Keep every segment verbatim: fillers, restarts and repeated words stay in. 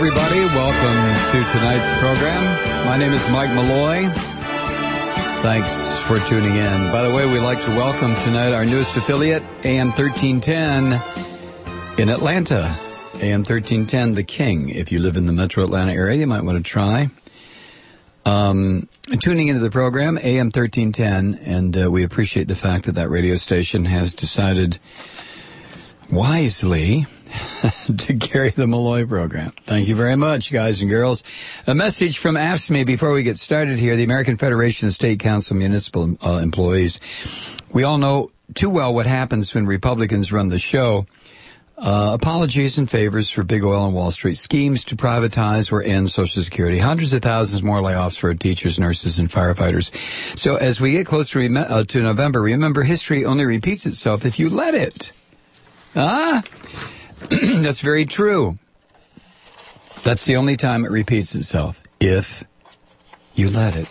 everybody. Welcome to tonight's program. My name is Mike Malloy. Thanks for tuning in. By the way, we'd like to welcome tonight our newest affiliate, A M thirteen ten in Atlanta. A M thirteen ten, The King. If you live in the metro Atlanta area, you might want to try. Um, tuning into the program, A M thirteen ten, and uh, we appreciate the fact that that radio station has decided wisely to carry the Malloy program. Thank you very much, guys and girls. A message from AFSCME before we get started here, the American Federation of State Council Municipal uh, Employees. We all know too well what happens when Republicans run the show. Uh, apologies and favors for big oil and Wall Street, schemes to privatize or end Social Security, hundreds of thousands more layoffs for teachers, nurses, and firefighters. So as we get close to, rem- uh, to November, remember history only repeats itself if you let it. Ah? That's very true. That's the only time it repeats itself, if you let it.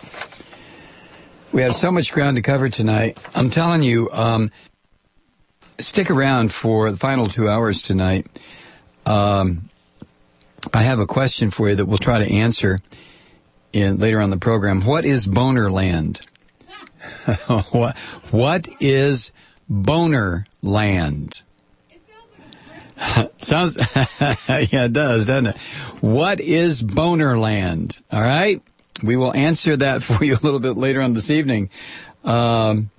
We have so much ground to cover tonight. I'm telling you, um, stick around for the final two hours tonight. Um, I have a question for you that we'll try to answer in later on the program. What is Boner Land? what, what is Boner Land? Sounds, yeah, it does, doesn't it? What is Boner Land? All right? We will answer that for you a little bit later on this evening. Um,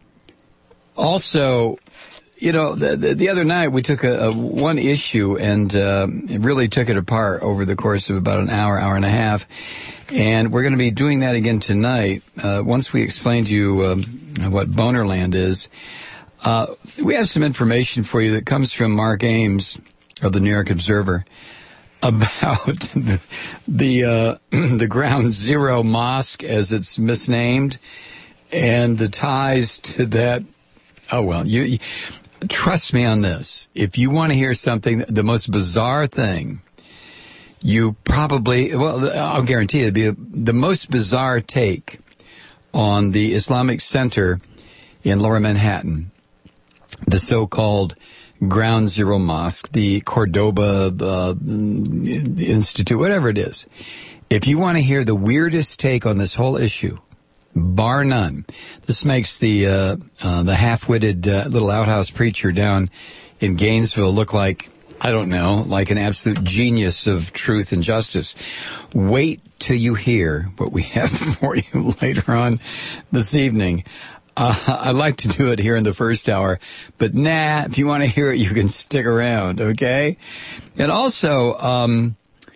also, you know, the, the, the other night we took a, a one issue and uh, really took it apart over the course of about an hour, hour and a half. And we're going to be doing that again tonight. Uh, once we explain to you um, what Boner Land is. Uh, we have some information for you that comes from Mark Ames of the New York Observer about the the, uh, the Ground Zero Mosque, as it's misnamed, and the ties to that. Oh, well, you, you trust me on this. If you want to hear something, the most bizarre thing, you probably, well, I'll guarantee it'd be a, the most bizarre take on the Islamic Center in Lower Manhattan. The so-called Ground Zero Mosque, the Cordoba uh, Institute, whatever it is. If you want to hear the weirdest take on this whole issue, bar none, this makes the uh, uh, the half-witted uh, little outhouse preacher down in Gainesville look like, I don't know, like an absolute genius of truth and justice. Wait till you hear what we have for you later on this evening. Uh, I'd like to do it here in the first hour, but nah, if you want to hear it, you can stick around, okay? And also, um,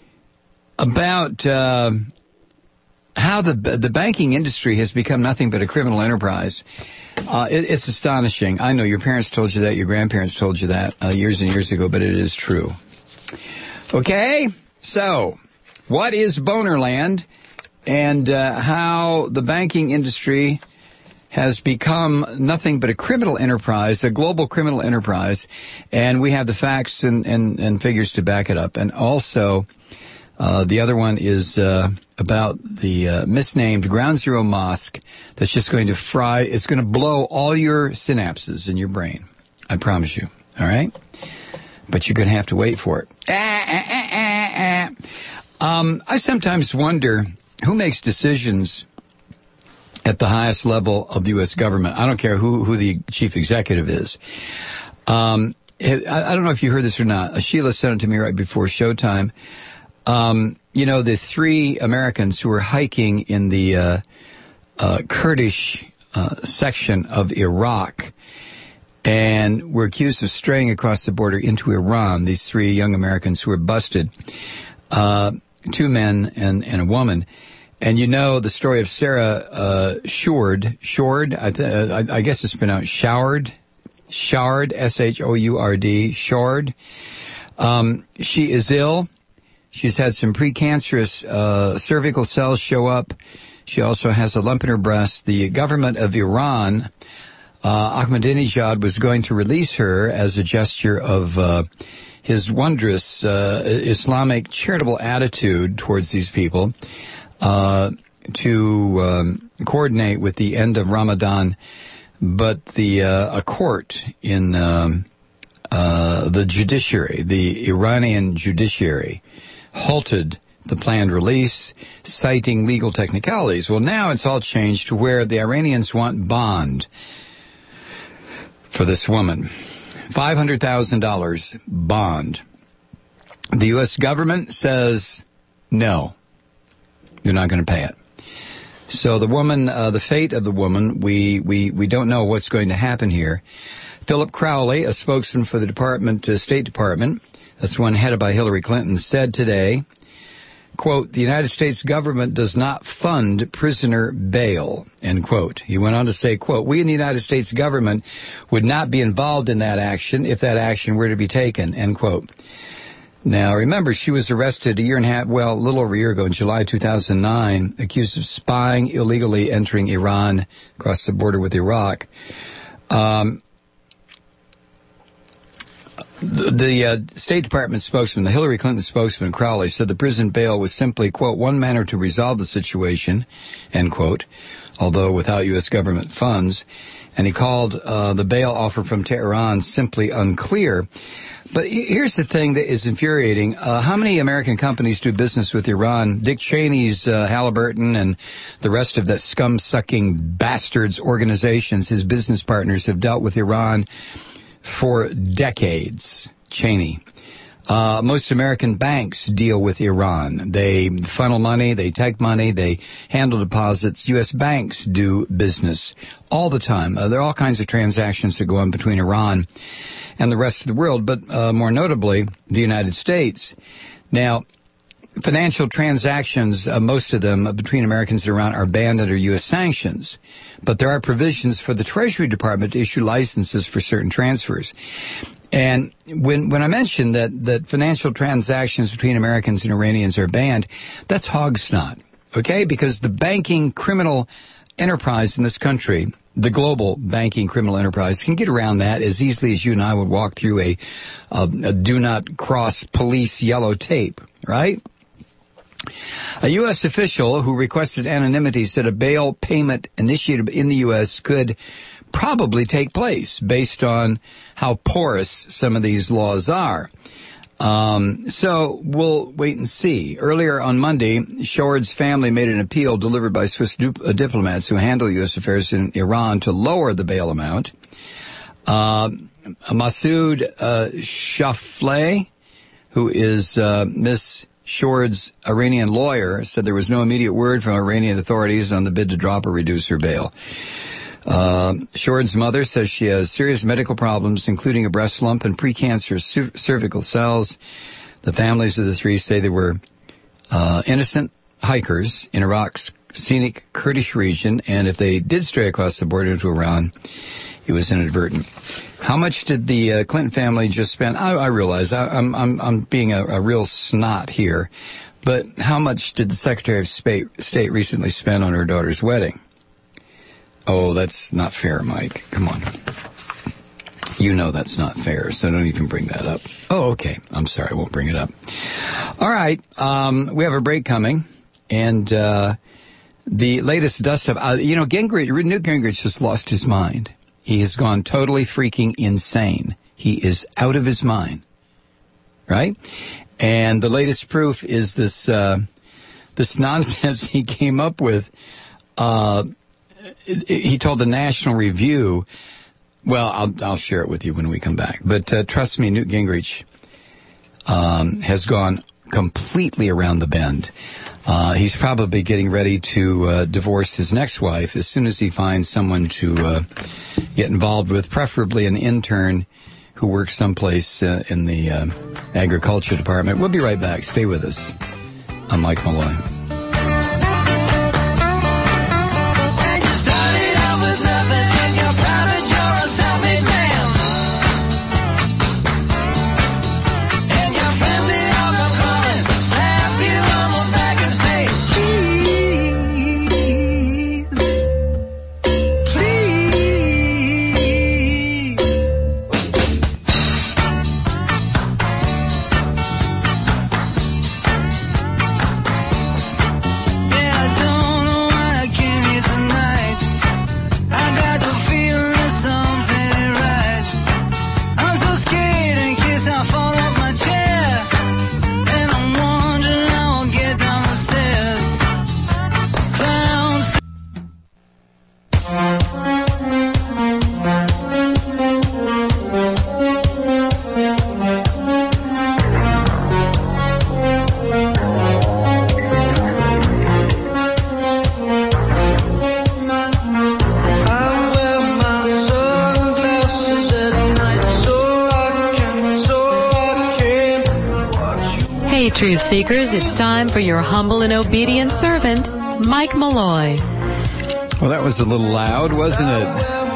about, uh, how the, the banking industry has become nothing but a criminal enterprise. Uh, it, it's astonishing. I know your parents told you that, your grandparents told you that, uh, years and years ago, but it is true. Okay? So, what is Boner Land and, uh, how the banking industry has become nothing but a criminal enterprise, a global criminal enterprise, and we have the facts and, and, and figures to back it up. And also, uh, the other one is uh, about the uh, misnamed Ground Zero Mosque that's just going to fry, it's going to blow all your synapses in your brain. I promise you. All right? But you're going to have to wait for it. Ah, ah, ah, ah, ah. Um, I sometimes wonder who makes decisions at the highest level of the U S government. I don't care who, who the chief executive is. Um, it, I, I don't know if you heard this or not. Sheila sent it to me right before showtime. Um, you know, the three Americans who were hiking in the uh, uh, Kurdish uh, section of Iraq and were accused of straying across the border into Iran, these three young Americans who were busted, uh, two men and, and a woman. And you know the story of Sarah uh, Shourd. Shourd, I, th- I, I guess it's pronounced Shourd. Shourd, S H O U R D, Shourd. Um, she is ill. She's had some precancerous uh, cervical cells show up. She also has a lump in her breast. The government of Iran, uh, Ahmadinejad, was going to release her as a gesture of uh, his wondrous uh, Islamic charitable attitude towards these people. Uh, to um, coordinate with the end of Ramadan, but the uh, a court in um, uh, the judiciary, the Iranian judiciary, halted the planned release, citing legal technicalities. Well, now it's all changed to where the Iranians want bond for this woman. five hundred thousand dollars bond. The U S government says no, they're not going to pay it. So the woman, uh, the fate of the woman, we, we, we don't know what's going to happen here. Philip Crowley, a spokesman for the Department, uh, State Department, that's one headed by Hillary Clinton, said today, quote, the United States government does not fund prisoner bail, end quote. He went on to say, quote, we in the United States government would not be involved in that action if that action were to be taken, end quote. Now, remember, she was arrested a year and a half, well, a little over a year ago in July two thousand nine, accused of spying illegally entering Iran across the border with Iraq. Um, the the uh, State Department spokesman, the Hillary Clinton spokesman, Crowley, said the prison bail was simply, quote, one manner to resolve the situation, end quote, although without U S government funds. And he called uh, the bail offer from Tehran simply unclear. But here's the thing that is infuriating. Uh, how many American companies do business with Iran? Dick Cheney's uh, Halliburton and the rest of the scum-sucking bastards organizations, his business partners, have dealt with Iran for decades. Cheney. Uh, most American banks deal with Iran. They funnel money, they take money, they handle deposits. U S banks do business all the time. Uh, there are all kinds of transactions that go on between Iran and the rest of the world, but uh, more notably, the United States. Now, financial transactions, uh, most of them uh, between Americans and Iran, are banned under U S sanctions. But there are provisions for the Treasury Department to issue licenses for certain transfers. And when when I mentioned that, that financial transactions between Americans and Iranians are banned, that's hog snot, okay? Because the banking criminal enterprise in this country, the global banking criminal enterprise, can get around that as easily as you and I would walk through a, a, a do not cross police yellow tape, right? A U S official who requested anonymity said a bail payment initiated in the U S could probably take place based on how porous some of these laws are. Um, so we'll wait and see. Earlier on Monday, Shord's family made an appeal delivered by Swiss du- uh, diplomats who handle U S affairs in Iran to lower the bail amount. Uh, Masoud uh, Shafleh, who is uh, Miss Shord's Iranian lawyer, said there was no immediate word from Iranian authorities on the bid to drop or reduce her bail. Uh, Shord's mother says she has serious medical problems, including a breast lump and precancerous cer- cervical cells. The families of the three say they were uh, innocent hikers in Iraq's scenic Kurdish region, and if they did stray across the border into Iran, it was inadvertent. How much did the uh, Clinton family just spend? I, I realize I, I'm, I'm, I'm being a, a real snot here, but how much did the Secretary of State, State recently spend on her daughter's wedding? Oh, that's not fair, Mike. Come on. You know that's not fair, so don't even bring that up. Oh, okay. I'm sorry. I won't bring it up. All right. Um, we have a break coming, and uh, the latest dust up. Uh, you know, Gingrich, Newt Gingrich just lost his mind. He has gone totally freaking insane. He is out of his mind, right? And the latest proof is this uh, this nonsense he came up with. Uh, he told the National Review. Well, I'll, I'll share it with you when we come back. But uh, trust me, Newt Gingrich um, has gone completely around the bend. Uh, he's probably getting ready to uh, divorce his next wife as soon as he finds someone to uh, get involved with, preferably an intern who works someplace uh, in the uh, agriculture department. We'll be right back. Stay with us. I'm Mike Malloy. Hey, truth seekers, it's time for your humble and obedient servant, Mike Malloy. Well, that was a little loud, wasn't it?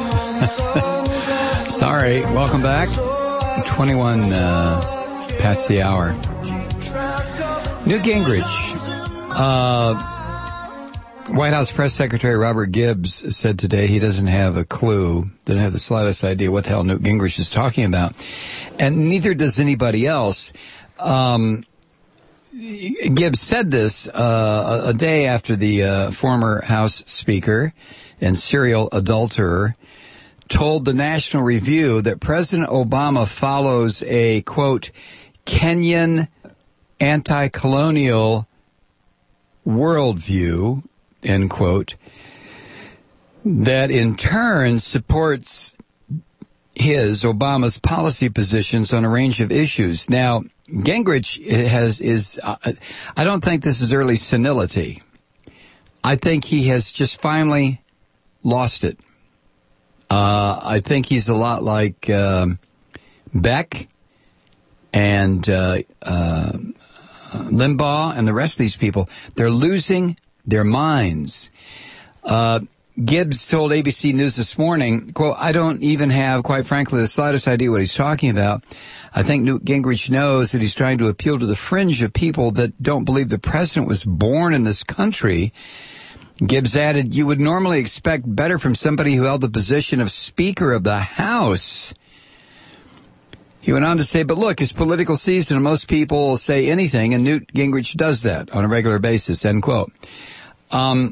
Sorry. Welcome back. twenty-one uh, past the hour. Newt Gingrich. Uh, White House Press Secretary Robert Gibbs said today he doesn't have a clue, doesn't have the slightest idea what the hell Newt Gingrich is talking about. And neither does anybody else. Um, Gibbs said this uh, a day after the uh, former House Speaker and serial adulterer told the National Review that President Obama follows a, quote, Kenyan anti-colonial worldview, end quote, that in turn supports his, Obama's, policy positions on a range of issues. Now, Gingrich has, is, uh, I don't think this is early senility. I think he has just finally lost it. Uh, I think he's a lot like, um, Beck and, uh, uh, Limbaugh and the rest of these people. They're losing their minds. Uh, Gibbs told A B C News this morning, quote, I don't even have, quite frankly, the slightest idea what he's talking about. I think Newt Gingrich knows that he's trying to appeal to the fringe of people that don't believe the president was born in this country. Gibbs added, you would normally expect better from somebody who held the position of Speaker of the House. He went on to say, but look, it's political season and most people say anything, and Newt Gingrich does that on a regular basis, end quote. Um,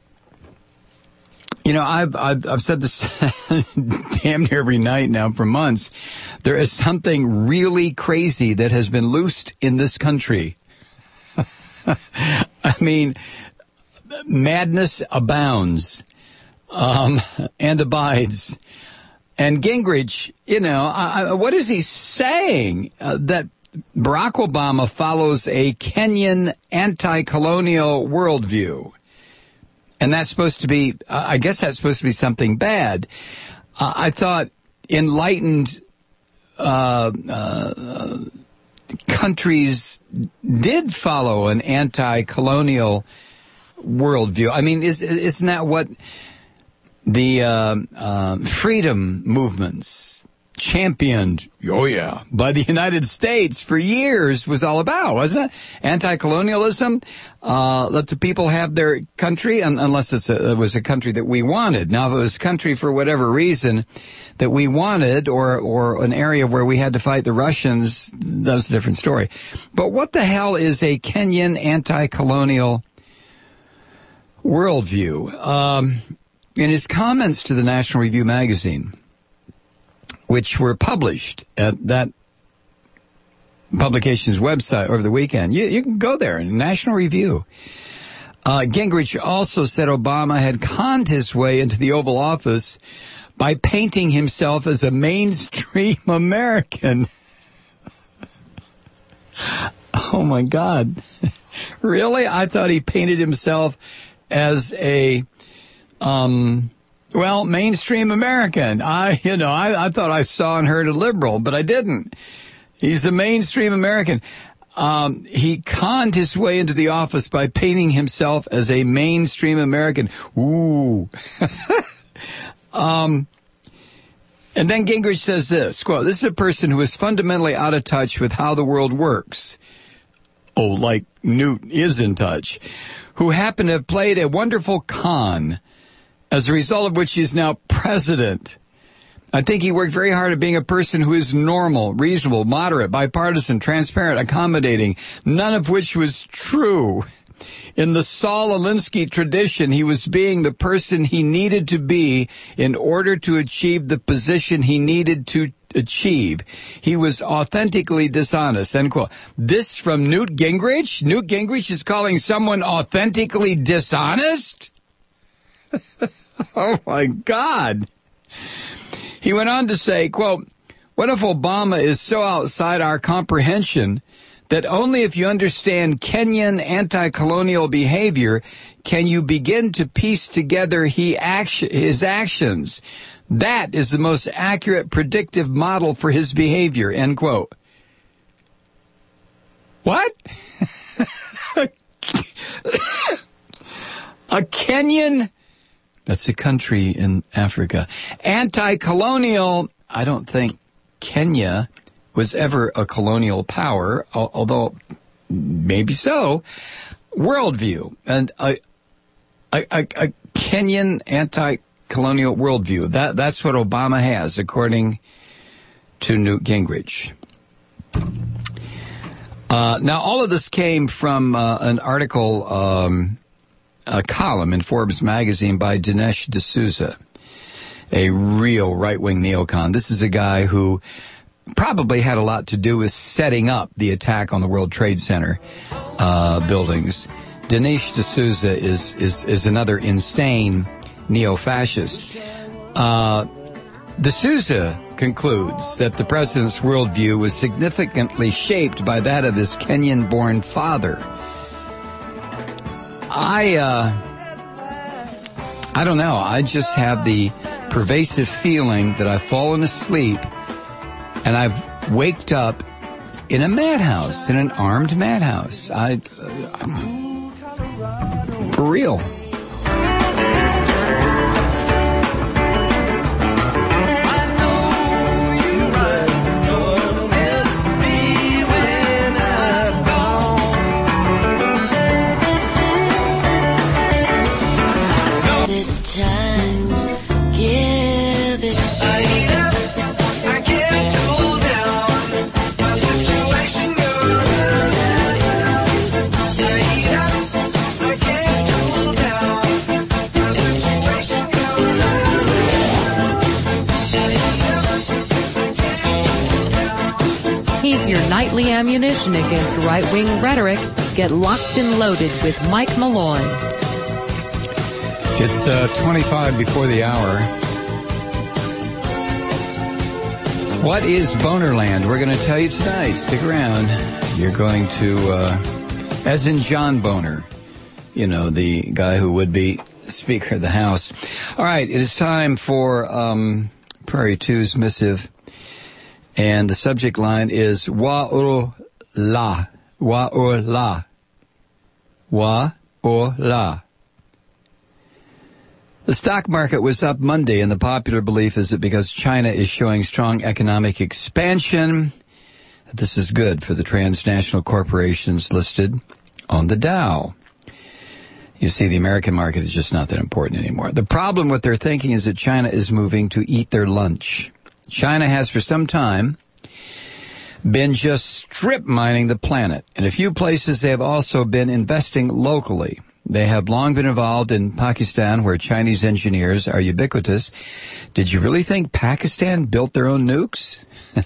you know, I've, I've, I've said this damn near every night now for months. There is something really crazy that has been loosed in this country. I mean, madness abounds, um, and abides. And Gingrich, you know, I, I, what is he saying? Uh, that Barack Obama follows a Kenyan anti-colonial worldview. And that's supposed to be, uh, I guess that's supposed to be something bad. Uh, I thought enlightened uh, uh, countries did follow an anti-colonial worldview. I mean, is, isn't that what the uh, uh, freedom movements championed, oh yeah, by the United States for years was all about, wasn't it? Anti-colonialism, uh, let the people have their country, un- unless it's a, it was a country that we wanted. Now, if it was a country for whatever reason that we wanted, or, or an area where we had to fight the Russians, that's a different story. But what the hell is a Kenyan anti-colonial worldview? Um, in his comments to the National Review magazine, which were published at that publication's website over the weekend. You, you can go there, National Review. Uh, Gingrich also said Obama had conned his way into the Oval Office by painting himself as a mainstream American. Oh, my God. Really? I thought he painted himself as a... um. Well, mainstream American. I, you know, I, I thought I saw and heard a liberal, but I didn't. He's a mainstream American. Um, he conned his way into the office by painting himself as a mainstream American. Ooh. um, and then Gingrich says this, quote, this is a person who is fundamentally out of touch with how the world works. Oh, like Newt is in touch. Who happened to have played a wonderful con, as a result of which he is now president. I think he worked very hard at being a person who is normal, reasonable, moderate, bipartisan, transparent, accommodating, none of which was true. In the Saul Alinsky tradition, he was being the person he needed to be in order to achieve the position he needed to achieve. He was authentically dishonest, end quote. This from Newt Gingrich? Newt Gingrich is calling someone authentically dishonest? Oh, my God. He went on to say, quote, what if Obama is so outside our comprehension that only if you understand Kenyan anti-colonial behavior can you begin to piece together he action, his actions. That is the most accurate predictive model for his behavior, end quote. What? A Kenyan? That's a country in Africa. Anti-colonial, I don't think Kenya was ever a colonial power, although maybe so. Worldview. And a, a, a, a Kenyan anti-colonial worldview. That, that's what Obama has, according to Newt Gingrich. Uh, now, all of this came from uh, an article, um, a column in Forbes magazine by Dinesh D'Souza, a real right-wing neocon. This is a guy who probably had a lot to do with setting up the attack on the World Trade Center uh, buildings. Dinesh D'Souza is, is, is another insane neo-fascist. Uh, D'Souza concludes that the president's worldview was significantly shaped by that of his Kenyan-born father. I, uh, I don't know. I just have the pervasive feeling that I've fallen asleep and I've waked up in a madhouse, in an armed madhouse. I, uh, for real. Nightly ammunition against right-wing rhetoric. Get locked and loaded with Mike Malloy. It's uh, twenty-five before the hour. What is Bonerland? We're going to tell you tonight. Stick around. You're going to, uh, as in John Boner, you know, the guy who would be Speaker of the House. All right, it is time for um, Prairie two's missive. And the subject line is Wa-ur-la. Wa-ur-la. Wa-ur-la. The stock market was up Monday, and the popular belief is that because China is showing strong economic expansion, this is good for the transnational corporations listed on the Dow. You see, the American market is just not that important anymore. The problem with their thinking is that China is moving to eat their lunch. China has for some time been just strip mining the planet. In a few places, they have also been investing locally. They have long been involved in Pakistan, where Chinese engineers are ubiquitous. Did you really think Pakistan built their own nukes?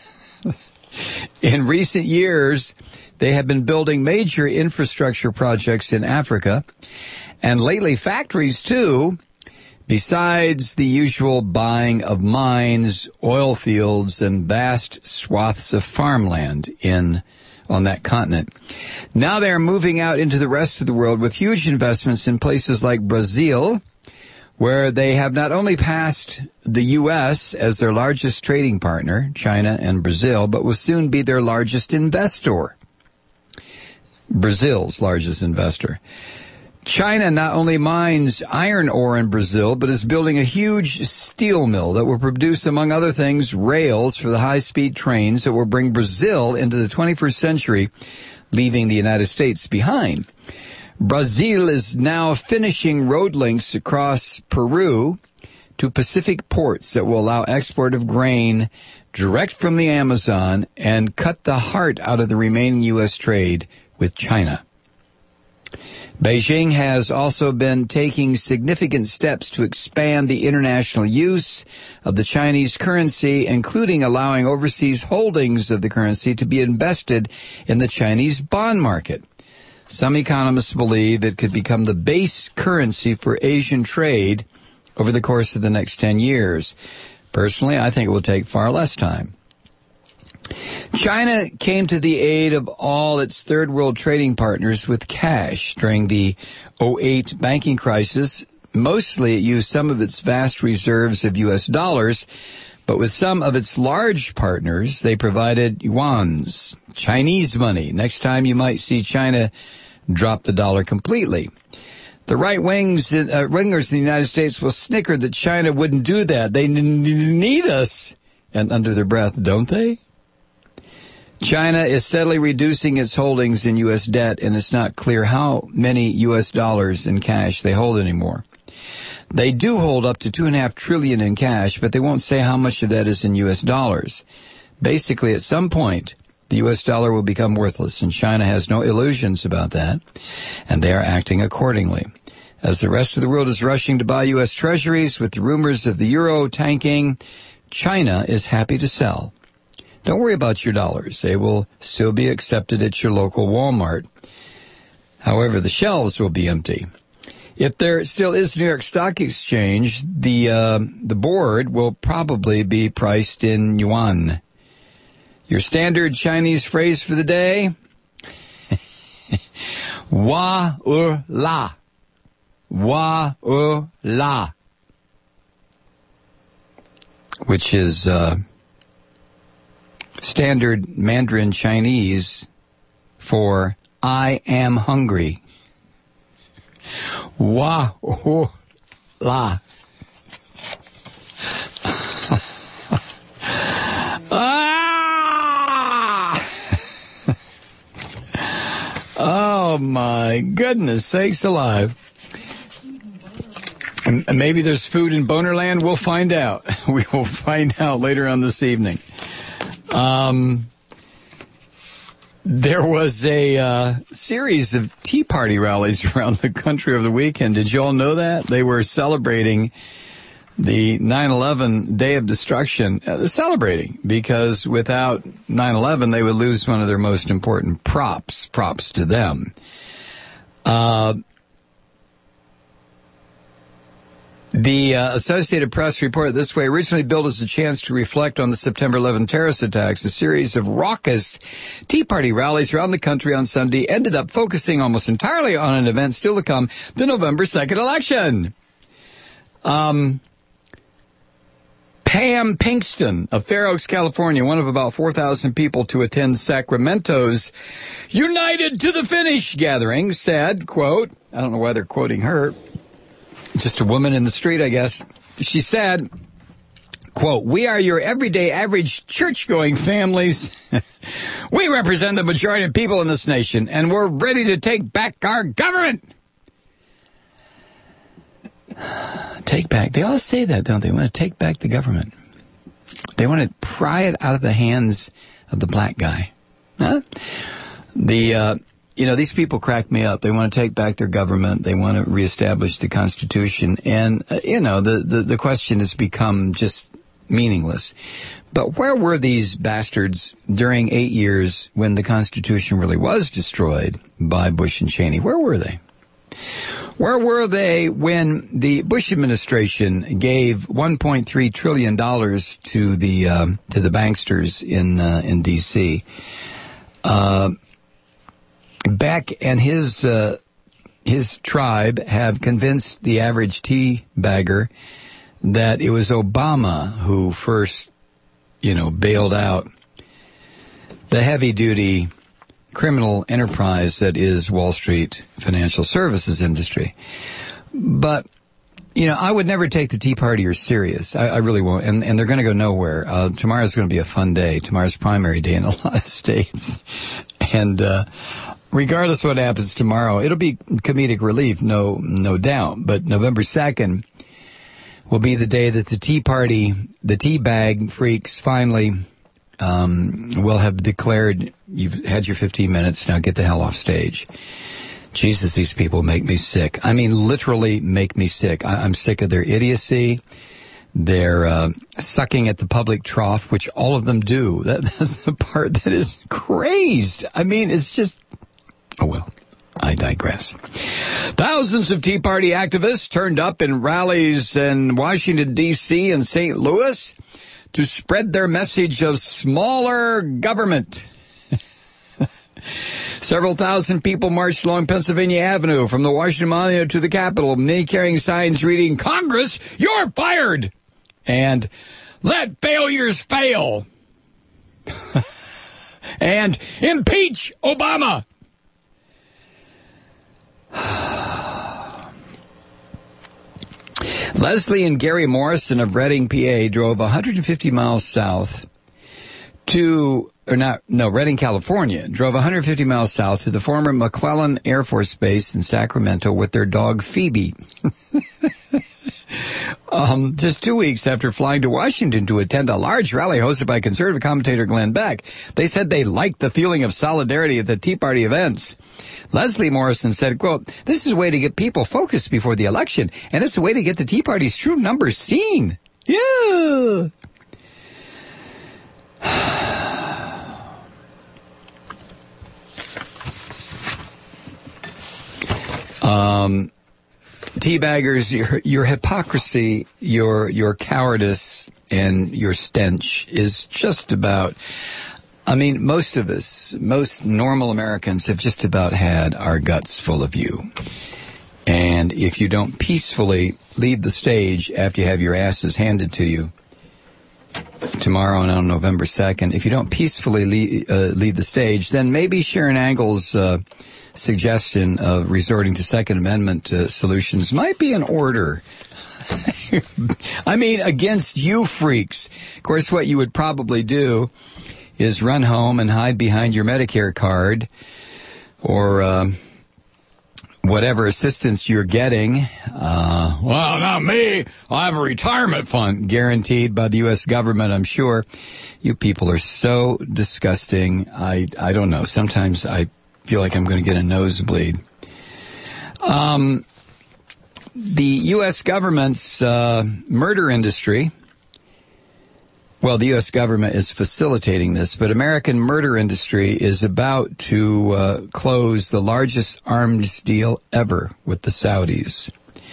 In recent years, they have been building major infrastructure projects in Africa, and lately factories, too. Besides the usual buying of mines, oil fields, and vast swaths of farmland in on that continent. Now they are moving out into the rest of the world with huge investments in places like Brazil, where they have not only passed the U S as their largest trading partner, China and Brazil, but will soon be their largest investor. Brazil's largest investor. China not only mines iron ore in Brazil, but is building a huge steel mill that will produce, among other things, rails for the high-speed trains that will bring Brazil into the twenty-first century, leaving the United States behind. Brazil is now finishing road links across Peru to Pacific ports that will allow export of grain direct from the Amazon and cut the heart out of the remaining U S trade with China. Beijing has also been taking significant steps to expand the international use of the Chinese currency, including allowing overseas holdings of the currency to be invested in the Chinese bond market. Some economists believe it could become the base currency for Asian trade over the course of the next ten years. Personally, I think it will take far less time. China came to the aid of all its third world trading partners with cash during the oh eight banking crisis. Mostly it used some of its vast reserves of U S dollars, but with some of its large partners, they provided yuans Chinese money. Next time you might see China drop the dollar completely. The right wings, uh, wingers in the United States will snicker that China wouldn't do that. They n- need us. And under their breath, don't they? China is steadily reducing its holdings in U S debt, and it's not clear how many U S dollars in cash they hold anymore. They do hold up to two and a half trillion in cash, but they won't say how much of that is in U S dollars. Basically, at some point, the U S dollar will become worthless, and China has no illusions about that, and they are acting accordingly. As the rest of the world is rushing to buy U S treasuries with the rumors of the euro tanking, China is happy to sell. Don't worry about your dollars. They will still be accepted at your local Walmart. However, the shelves will be empty. If there still is New York Stock Exchange, the uh, the board will probably be priced in yuan. Your standard Chinese phrase for the day? Wa er la. Wa er la. Which is uh, standard Mandarin Chinese for I am hungry. Wa oh, la. Ah! Oh my goodness sakes alive. And maybe there's food in Bonerland. We'll find out. We will find out later on this evening. Um, there was a uh, series of Tea Party rallies around the country over the weekend. Did you all know that? They were celebrating the nine eleven Day of Destruction. Uh, celebrating, because without nine eleven, they would lose one of their most important props. Props to them. Uh... The uh, Associated Press reported this way: originally billed as a chance to reflect on the September eleventh terrorist attacks, a series of raucous Tea Party rallies around the country on Sunday ended up focusing almost entirely on an event still to come, the November second election. Um, Pam Pinkston of Fair Oaks, California, one of about four thousand people to attend Sacramento's United to the Finish gathering, said, quote, I don't know why they're quoting her, just a woman in the street, I guess. She said, quote, we are your everyday average church-going families. We represent the majority of people in this nation, and we're ready to take back our government. Take back. They all say that, don't they? They want to take back the government. They want to pry it out of the hands of the black guy. Huh? The, uh, You know, these people crack me up. They want to take back their government. They want to reestablish the Constitution. And, uh, you know, the, the, the question has become just meaningless. But where were these bastards during eight years when the Constitution really was destroyed by Bush and Cheney? Where were they? Where were they when the Bush administration gave one point three trillion dollars to the um, to the banksters in uh, in D C? Uh Beck and his uh, his tribe have convinced the average tea bagger that it was Obama who first, you know, bailed out the heavy-duty criminal enterprise that is Wall Street financial services industry. But, you know, I would never take the Tea Partiers serious. I, I really won't. And, and they're going to go nowhere. Uh, tomorrow's going to be a fun day. Tomorrow's primary day in a lot of states. And, uh, regardless of what happens tomorrow, it'll be comedic relief, no no doubt. But November second will be the day that the Tea Party, the tea bag freaks, finally um, will have declared, you've had your fifteen minutes, now get the hell off stage. Jesus, these people make me sick. I mean, literally make me sick. I, I'm sick of their idiocy. They're uh, sucking at the public trough, which all of them do. That, that's the part that is crazed. I mean, it's just... Oh, well, I digress. Thousands of Tea Party activists turned up in rallies in Washington, D C and Saint Louis to spread their message of smaller government. Several thousand people marched along Pennsylvania Avenue from the Washington Monument to the Capitol, many carrying signs reading, Congress, you're fired! And let failures fail. and impeach Obama. Leslie and Gary Morrison of Reading, P A, drove one hundred fifty miles south to, or not, no, Reading, California, drove one hundred fifty miles south to the former McClellan Air Force Base in Sacramento with their dog Phoebe. um, just two weeks after flying to Washington to attend a large rally hosted by conservative commentator Glenn Beck, they said they liked the feeling of solidarity at the Tea Party events. Leslie Morrison said, quote, "This is a way to get people focused before the election, and it's a way to get the Tea Party's true numbers seen." Yeah. um, teabaggers, your, your hypocrisy, your, your cowardice, and your stench is just about... I mean, most of us, most normal Americans have just about had our guts full of you. And if you don't peacefully leave the stage after you have your asses handed to you tomorrow and on November second, if you don't peacefully leave, uh, leave the stage, then maybe Sharon Angle's uh, suggestion of resorting to Second Amendment uh, solutions might be in order. I mean, against you freaks. Of course, what you would probably do is run home and hide behind your Medicare card or uh, whatever assistance you're getting. Uh, well, not me. I have a retirement fund guaranteed by the U S government, I'm sure. You people are so disgusting. I, I don't know. Sometimes I feel like I'm going to get a nosebleed. Um, the U S government's uh, murder industry... Well, the U S government is facilitating this, but American murder industry is about to uh, close the largest arms deal ever with the Saudis.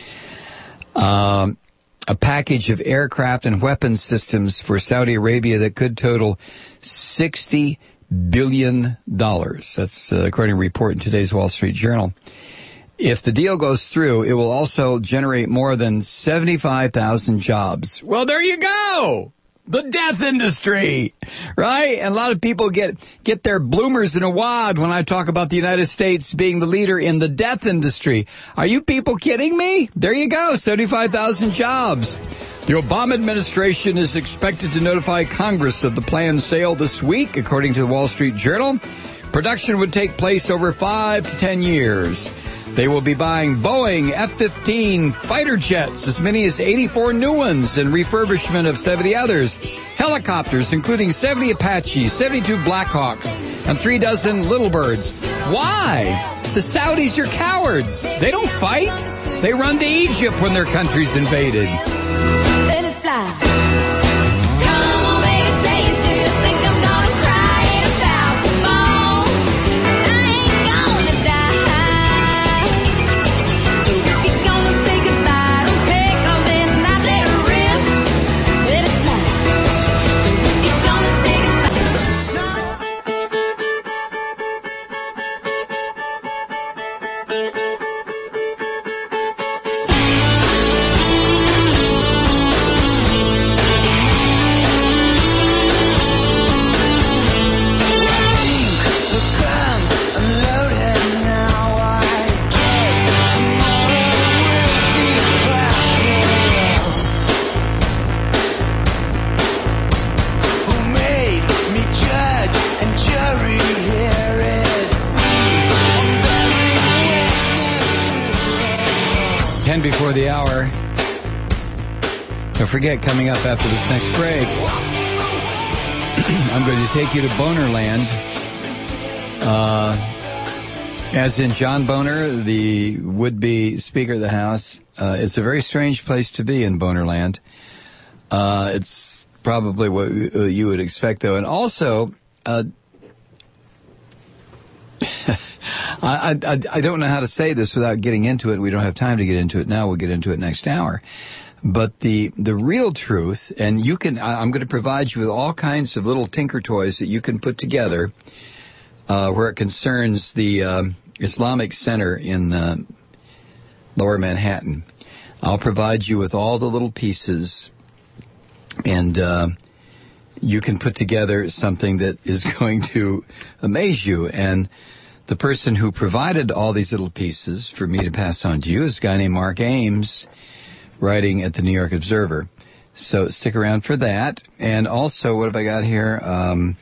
Um, a package of aircraft and weapons systems for Saudi Arabia that could total sixty billion dollars. That's uh, according to a report in today's Wall Street Journal. If the deal goes through, it will also generate more than seventy-five thousand jobs. Well, there you go! The death industry, right? And a lot of people get, get their bloomers in a wad when I talk about the United States being the leader in the death industry. Are you people kidding me? There you go, seventy-five thousand jobs. The Obama administration is expected to notify Congress of the planned sale this week, according to the Wall Street Journal. Production would take place over five to ten years. They will be buying Boeing F fifteen fighter jets, as many as eighty-four new ones, and refurbishment of seventy others. Helicopters, including seventy Apaches, seventy-two Blackhawks, and three dozen Little Birds. Why? The Saudis are cowards. They don't fight. They run to Egypt when their country's invaded. Let it fly. Come on, baby, say it. Do you think I'm gonna cry about the ball? I ain't gonna die. So if you're gonna say goodbye, don't take all in, not let it rip. Let it fly. If you're gonna say Before the hour. Don't forget, coming up after this next break, I'm going to take you to Bonerland. Uh, as in John Boner, the would-be Speaker of the House. Uh, it's a very strange place to be in Bonerland. Uh, it's probably what you would expect, though. And also, uh, I, I, I don't know how to say this without getting into it. We don't have time to get into it now. We'll get into it next hour. But the the real truth, and you can, I, I'm going to provide you with all kinds of little tinker toys that you can put together uh, where it concerns the uh, Islamic Center in uh, Lower Manhattan. I'll provide you with all the little pieces, and uh, you can put together something that is going to amaze you. And the person who provided all these little pieces for me to pass on to you is a guy named Mark Ames, writing at the New York Observer. So stick around for that. And also, what have I got here? Um,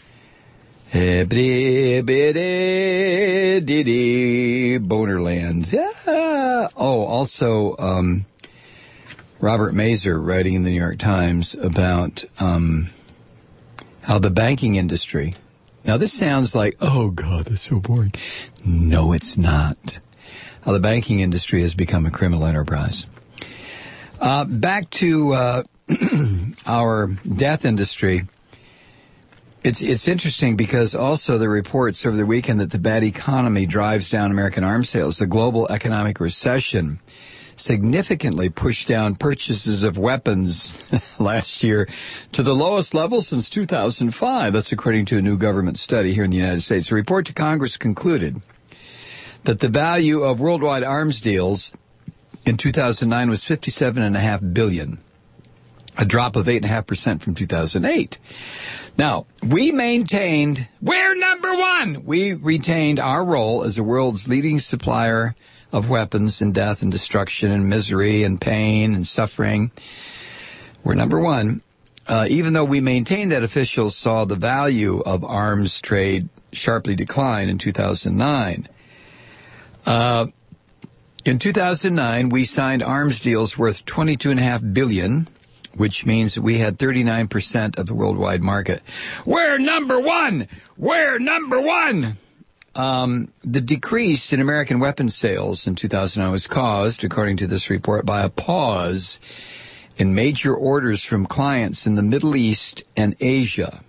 Bonerland. Yeah. Oh, also, um, Robert Mazur writing in the New York Times about um, how the banking industry. Now, this sounds like, oh, God, that's so boring. No, it's not. How the banking industry has become a criminal enterprise. Uh, back to uh, our death industry. It's it's interesting because also the reports over the weekend that the bad economy drives down American arms sales. The global economic recession significantly pushed down purchases of weapons last year to the lowest level since two thousand five. That's according to a new government study here in the United States. A report to Congress concluded that the value of worldwide arms deals in two thousand nine was fifty-seven point five billion dollars, a drop of eight point five percent from two thousand eight. Now, we maintained, we're number one! We retained our role as the world's leading supplier of weapons and death and destruction and misery and pain and suffering. We're number one. Uh, even though we maintained that, officials saw the value of arms trade sharply decline in two thousand nine. Uh, in two thousand nine, we signed arms deals worth twenty-two point five billion dollars, which means that we had thirty-nine percent of the worldwide market. We're number one! We're number one! Um, the decrease in American weapons sales in two thousand nine was caused, according to this report, by a pause in major orders from clients in the Middle East and Asia,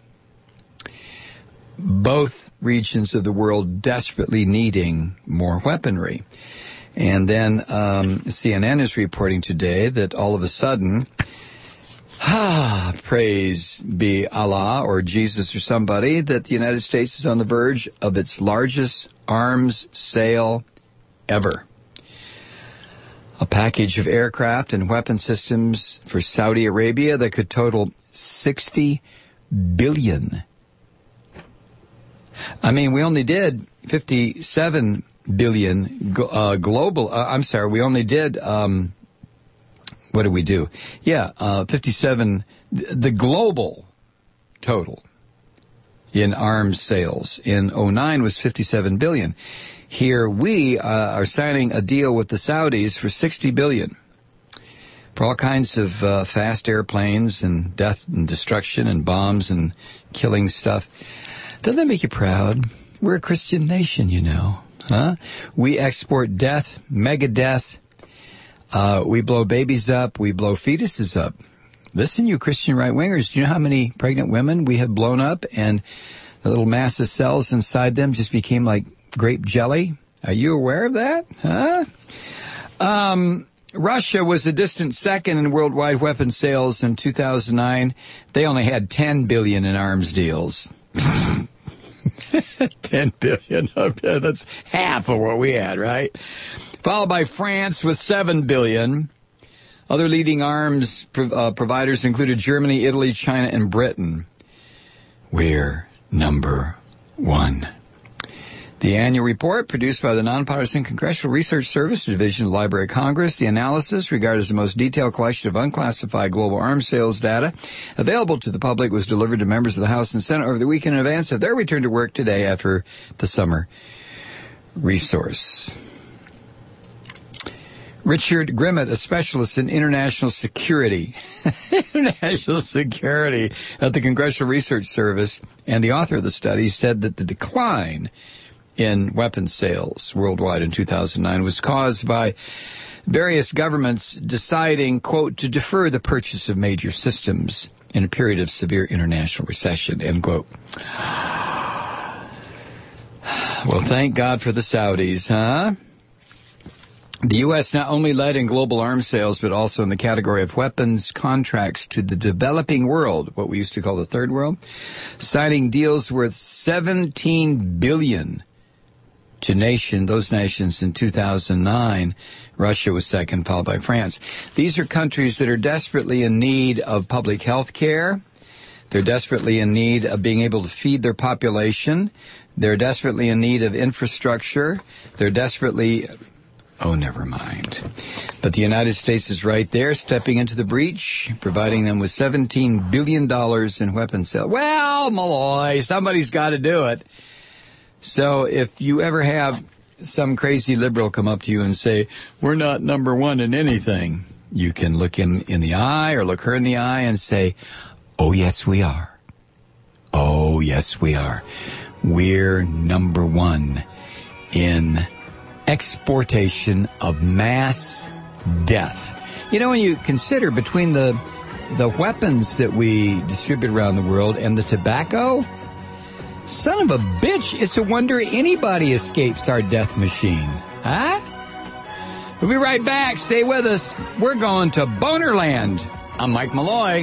both regions of the world desperately needing more weaponry. And then um, C N N is reporting today that all of a sudden, ah, praise be Allah or Jesus or somebody, that the United States is on the verge of its largest arms sale ever. A package of aircraft and weapon systems for Saudi Arabia that could total sixty billion dollars. I mean, we only did fifty-seven billion dollars uh, global. Uh, I'm sorry, we only did... Um, What did we do? Yeah, uh, fifty-seven, the global total in arms sales in oh nine was fifty-seven billion dollars. Here we uh, are signing a deal with the Saudis for sixty billion dollars for all kinds of uh, fast airplanes and death and destruction and bombs and killing stuff. Doesn't that make you proud? We're a Christian nation, you know. Huh? We export death, mega death. Uh, we blow babies up. We blow fetuses up. Listen, you Christian right-wingers, do you know how many pregnant women we have blown up and the little mass of cells inside them just became like grape jelly? Are you aware of that? Huh? Um, Russia was a distant second in worldwide weapons sales in two thousand nine. They only had ten billion dollars in arms deals. ten billion dollars. That's half of what we had, right? Followed by France with seven billion dollars. Other leading arms prov- uh, providers included Germany, Italy, China, and Britain. We're number one. The annual report produced by the Nonpartisan Congressional Research Service Division of the Library of Congress. The analysis, regarded as the most detailed collection of unclassified global arms sales data available to the public, was delivered to members of the House and Senate over the weekend in advance of their return to work today after the summer resource. Richard Grimmett, a specialist in international security, international security at the Congressional Research Service, and the author of the study, said that the decline in weapons sales worldwide in two thousand nine was caused by various governments deciding, quote, to defer the purchase of major systems in a period of severe international recession, end quote. Well, thank God for the Saudis, huh? The U S not only led in global arms sales, but also in the category of weapons contracts to the developing world, what we used to call the third world, signing deals worth seventeen billion dollars to nation, those nations in two thousand nine. Russia was second, followed by France. These are countries that are desperately in need of public health care. They're desperately in need of being able to feed their population. They're desperately in need of infrastructure. They're desperately... Oh, never mind. But the United States is right there, stepping into the breach, providing them with seventeen billion dollars in weapons sales. Well, Malloy, somebody's got to do it. So if you ever have some crazy liberal come up to you and say, we're not number one in anything, you can look him in the eye or look her in the eye and say, oh, yes, we are. Oh, yes, we are. We're number one in exportation of mass death. You know, when you consider between the the weapons that we distribute around the world and the tobacco, son of a bitch, it's a wonder anybody escapes our death machine. Huh? We'll be right back. Stay with us. We're going to Bonerland. I'm Mike Malloy.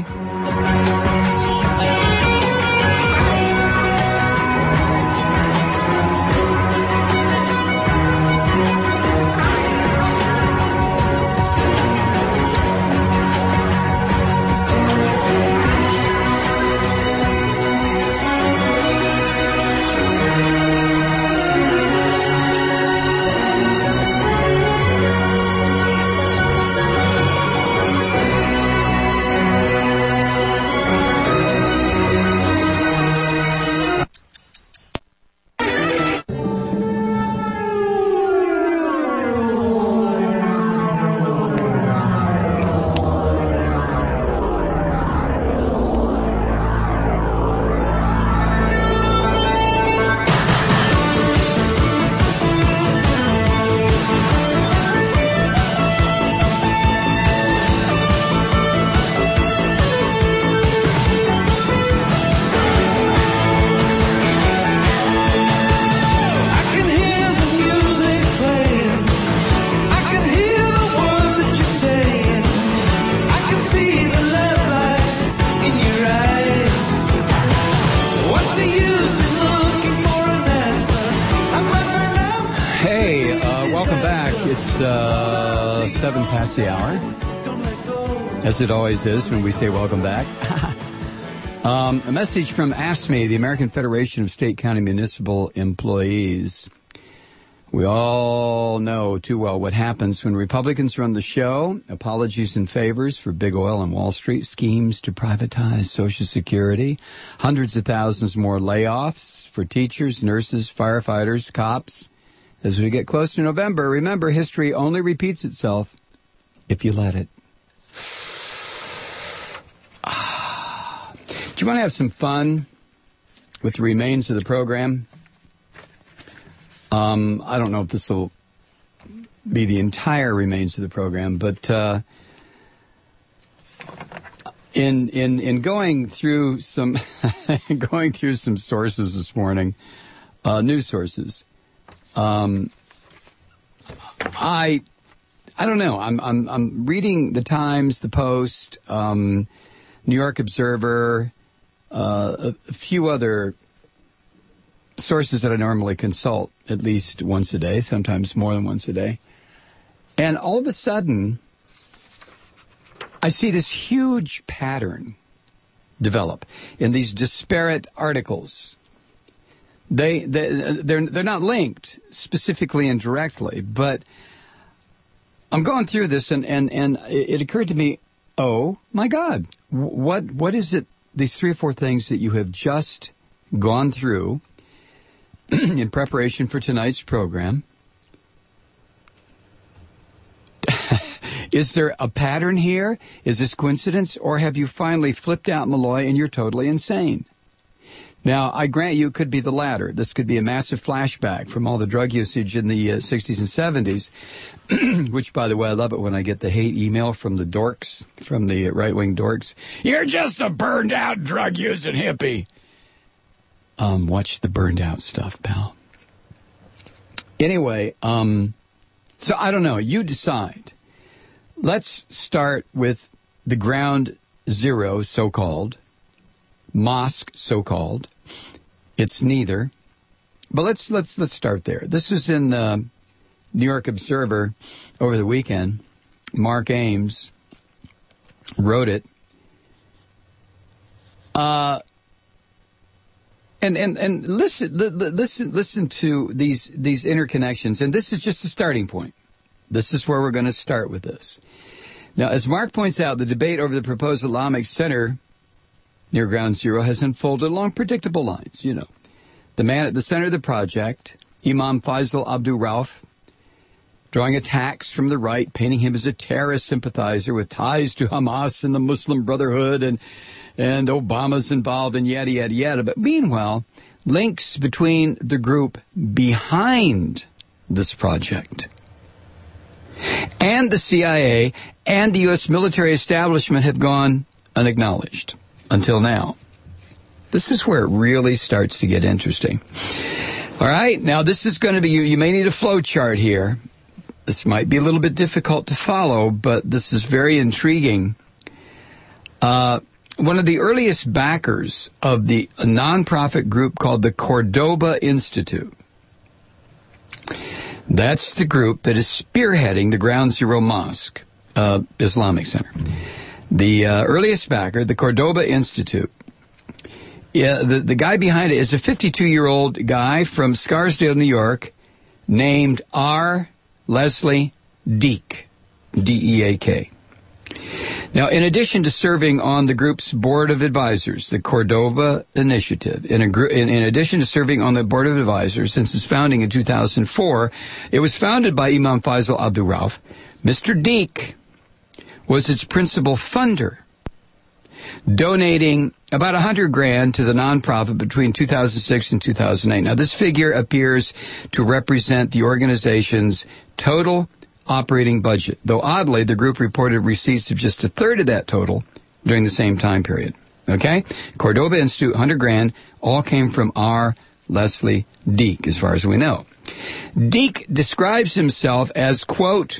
The hour, as it always is when we say welcome back. um, a message from A F S M E, the American Federation of State, County, Municipal Employees. We all know too well what happens when Republicans run the show. Apologies and favors for big oil and Wall Street, schemes to privatize Social Security, hundreds of thousands more layoffs for teachers, nurses, firefighters, cops. As we get close to November, remember, history only repeats itself if you let it. Ah. Do you want to have some fun with the remains of the program? Um, I don't know if this will be the entire remains of the program, but uh, in in in going through some going through some sources this morning, uh, news sources, um, I. I don't know. I'm I'm I'm reading the Times, the Post, um, New York Observer, uh, a, a few other sources that I normally consult at least once a day, sometimes more than once a day. And all of a sudden, I see this huge pattern develop in these disparate articles. They they they're they're not linked specifically and directly, but I'm going through this, and, and, and it occurred to me, oh, my God, what what is it, these three or four things that you have just gone through in preparation for tonight's program? Is there a pattern here? Is this coincidence? Or have you finally flipped out, Malloy, and you're totally insane? Now, I grant you it could be the latter. This could be a massive flashback from all the drug usage in the uh, sixties and seventies, which, by the way, I love it when I get the hate email from the dorks, from the right-wing dorks. You're just a burned-out drug-using hippie. Um, watch the burned-out stuff, pal. Anyway, um, so I don't know. You decide. Let's start with the ground zero, so-called, mosque, so-called. It's neither. But let's let's let's start there. This was in uh, New York Observer over the weekend. Mark Ames wrote it. Uh, and, and, and listen, li- li- listen, listen to these, these interconnections. And this is just the starting point. This is where we're going to start with this. Now, as Mark points out, the debate over the proposed Islamic Center near Ground Zero has unfolded along predictable lines. You know, the man at the center of the project, Imam Faisal Abdul Rauf, drawing attacks from the right, painting him as a terrorist sympathizer with ties to Hamas and the Muslim Brotherhood, and and Obama's involved, and yada, yada, yada. But meanwhile, links between the group behind this project and the C I A and the U S military establishment have gone unacknowledged until now. This is where it really starts to get interesting. All right, now this is going to be, you, you may need a flow chart here. This might be a little bit difficult to follow, but this is very intriguing. Uh, one of the earliest backers of the a nonprofit group called the Cordoba Institute. That's the group that is spearheading the Ground Zero Mosque, uh, Islamic Center. The uh, earliest backer, the Cordoba Institute. Yeah, the, the guy behind it is a fifty-two-year-old guy from Scarsdale, New York, named R. Leslie Deek, D E A K. Now, in addition to serving on the group's board of advisors, the Cordoba Initiative, in, a gr- in, in addition to serving on the board of advisors since its founding in two thousand four, it was founded by Imam Faisal Abdul Rauf. Mister Deek was its principal funder, donating about a hundred grand to the nonprofit between two thousand six and two thousand eight. Now, this figure appears to represent the organization's total operating budget, though oddly, the group reported receipts of just a third of that total during the same time period. Okay? Cordoba Institute, one hundred grand, all came from R. Leslie Deek, as far as we know. Deek describes himself as, quote,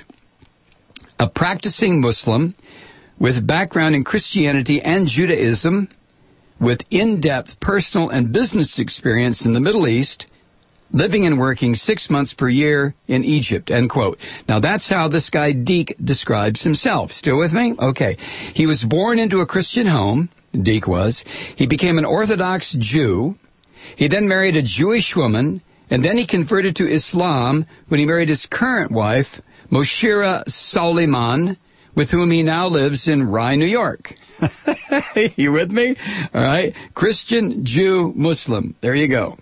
a practicing Muslim with background in Christianity and Judaism, with in-depth personal and business experience in the Middle East, living and working six months per year in Egypt, end quote. Now, that's how this guy Deek describes himself. Still with me? Okay. He was born into a Christian home, Deek was. He became an Orthodox Jew. He then married a Jewish woman, and then he converted to Islam when he married his current wife, Moshira Suleiman, with whom he now lives in Rye, New York. You with me? All right. Christian, Jew, Muslim. There you go.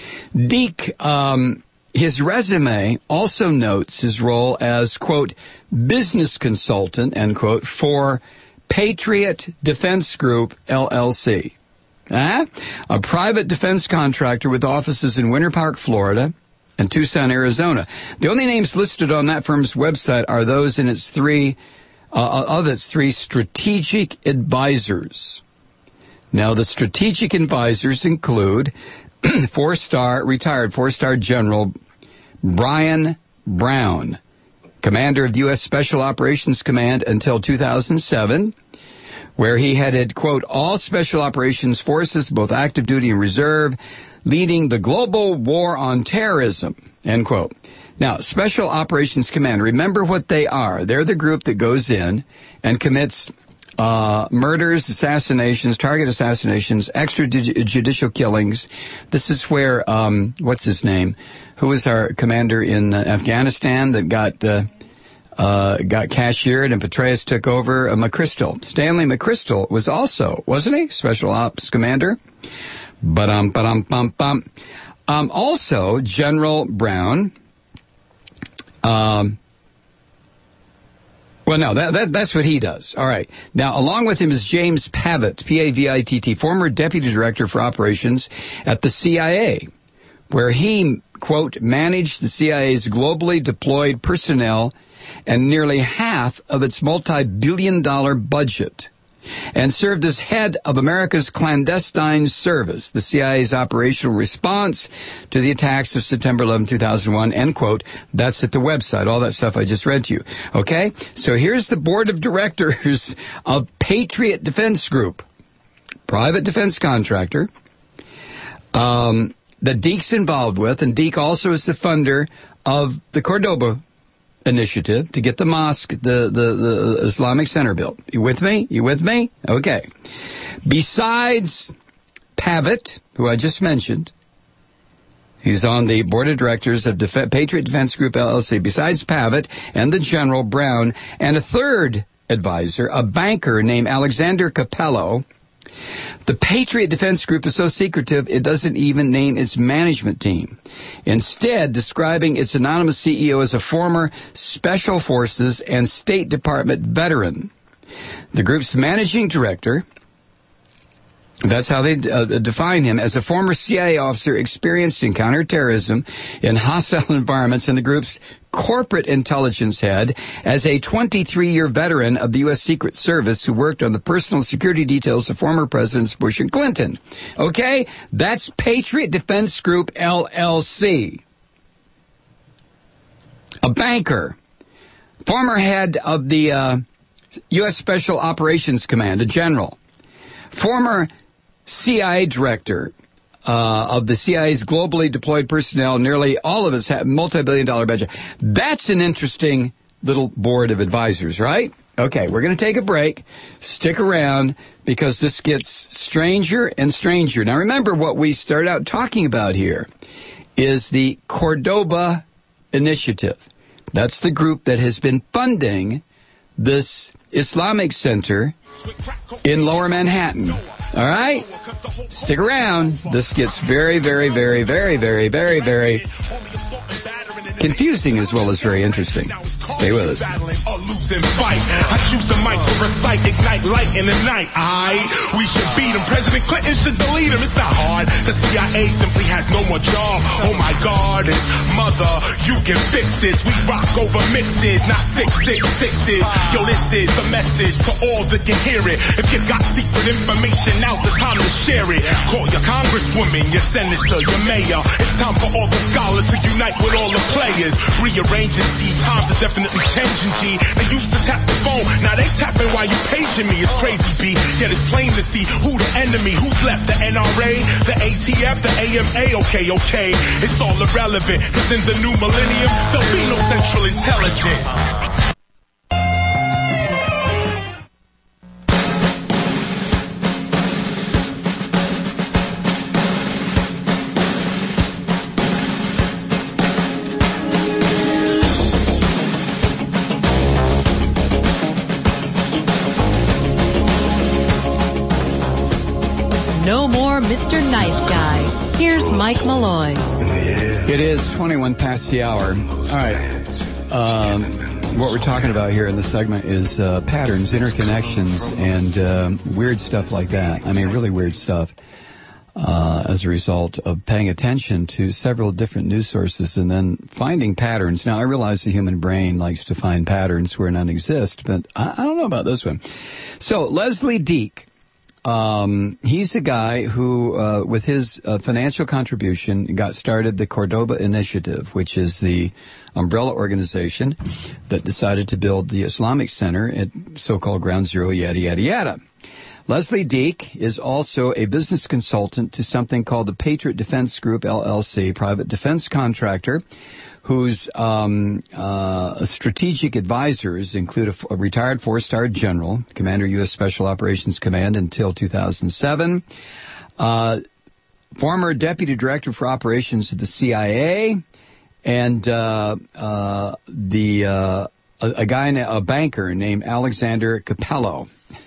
Deek, um, his resume also notes his role as, quote, business consultant, end quote, for Patriot Defense Group, L L C. Uh, a private defense contractor with offices in Winter Park, Florida, and Tucson, Arizona. The only names listed on that firm's website are those in its three, uh, of its three strategic advisors. Now, the strategic advisors include four-star, retired four-star General Brian Brown, commander of the U S Special Operations Command until two thousand seven, where he headed, quote, all Special Operations Forces, both active duty and reserve, leading the global war on terrorism, end quote. Now, Special Operations Command, remember what they are. They're the group that goes in and commits Uh, murders, assassinations, target assassinations, extrajudicial killings. This is where, um, what's his name? Who was our commander in uh, Afghanistan that got, uh, uh, got cashiered and Petraeus took over? Uh, McChrystal. Stanley McChrystal was also, wasn't he? Special Ops Commander. Ba-dum, ba-dum, bum, bum. Um, also, General Brown, um, Well, no, that, that, that's what he does. All right. Now, along with him is James Pavitt, P A V I T T, former Deputy Director for Operations at the C I A, where he, quote, managed the C I A's globally deployed personnel and nearly half of its multi-billion dollar budget, and served as head of America's Clandestine Service, the C I A's operational response to the attacks of September eleventh, two thousand one, end quote. That's at the website, all that stuff I just read to you. Okay? So here's the board of directors of Patriot Defense Group, private defense contractor, um, that Deek's involved with, and Deek also is the funder of the Cordoba initiative to get the mosque, the, the, the Islamic Center built. You with me? You with me? Okay. Besides Pavitt, who I just mentioned, he's on the board of directors of Def- Patriot Defense Group, L L C. Besides Pavitt and the General Brown and a third advisor, a banker named Alexander Capello, the Patriot Defense Group is so secretive it doesn't even name its management team. Instead, describing its anonymous C E O as a former Special Forces and State Department veteran. The group's managing director, that's how they uh, define him, as a former C I A officer experienced in counterterrorism in hostile environments, and the group's corporate intelligence head as a twenty-three-year veteran of the U S Secret Service who worked on the personal security details of former Presidents Bush and Clinton. Okay? That's Patriot Defense Group, L L C. A banker. Former head of the uh, U S Special Operations Command, a general. Former C I A director uh, of the C I A's globally deployed personnel. Nearly all of us have multi-billion dollar budget. That's an interesting little board of advisors, right? Okay, we're going to take a break. Stick around because this gets stranger and stranger. Now remember, what we started out talking about here is the Cordoba Initiative. That's the group that has been funding this Islamic Center in Lower Manhattan. All right? Stick around. This gets very, very, very, very, very, very, very confusing as well as very interesting. Stay with us. I choose the mic to recite, ignite light in the night. I, we should beat him. President Clinton should delete him. It's not hard. The C I A simply has no more job. Oh my God, it's mother. You can fix this. We rock over mixes, not six six sixes. Yo, this is the message to all that can hear it. If you got secret information, now's the time to share it. Call your congresswoman, your senator, your mayor. It's time for all the scholars to unite with all the players. Rearrange and see. Times are definitely changing, G. They used to tap the phone, now they tapping while you paging me. It's crazy, B. Yet it's plain to see who the enemy, who's left. The N R A, the A T F, the A M A. Okay, okay. It's all irrelevant, cause in the new millennium, there'll be no central intelligence. No more Mister Nice Guy. Here's Mike Malloy. It is twenty-one past the hour. All right. Um, what we're talking about here in this segment is uh, patterns, interconnections, and um, weird stuff like that. I mean, really weird stuff uh, as a result of paying attention to several different news sources and then finding patterns. Now, I realize the human brain likes to find patterns where none exist, but I, I don't know about this one. So, Leslie Deek. Um, he's a guy who, uh, with his uh, financial contribution, got started the Cordoba Initiative, which is the umbrella organization that decided to build the Islamic Center at so-called Ground Zero, yada, yada, yada. Leslie Deek is also a business consultant to something called the Patriot Defense Group, L L C, private defense contractor, whose um, uh, strategic advisors include a, f- a retired four-star general, commander U S Special Operations Command until two thousand seven, uh, former deputy director for operations of the C I A, and uh, uh, the uh, a, a guy, a banker named Alexander Capello.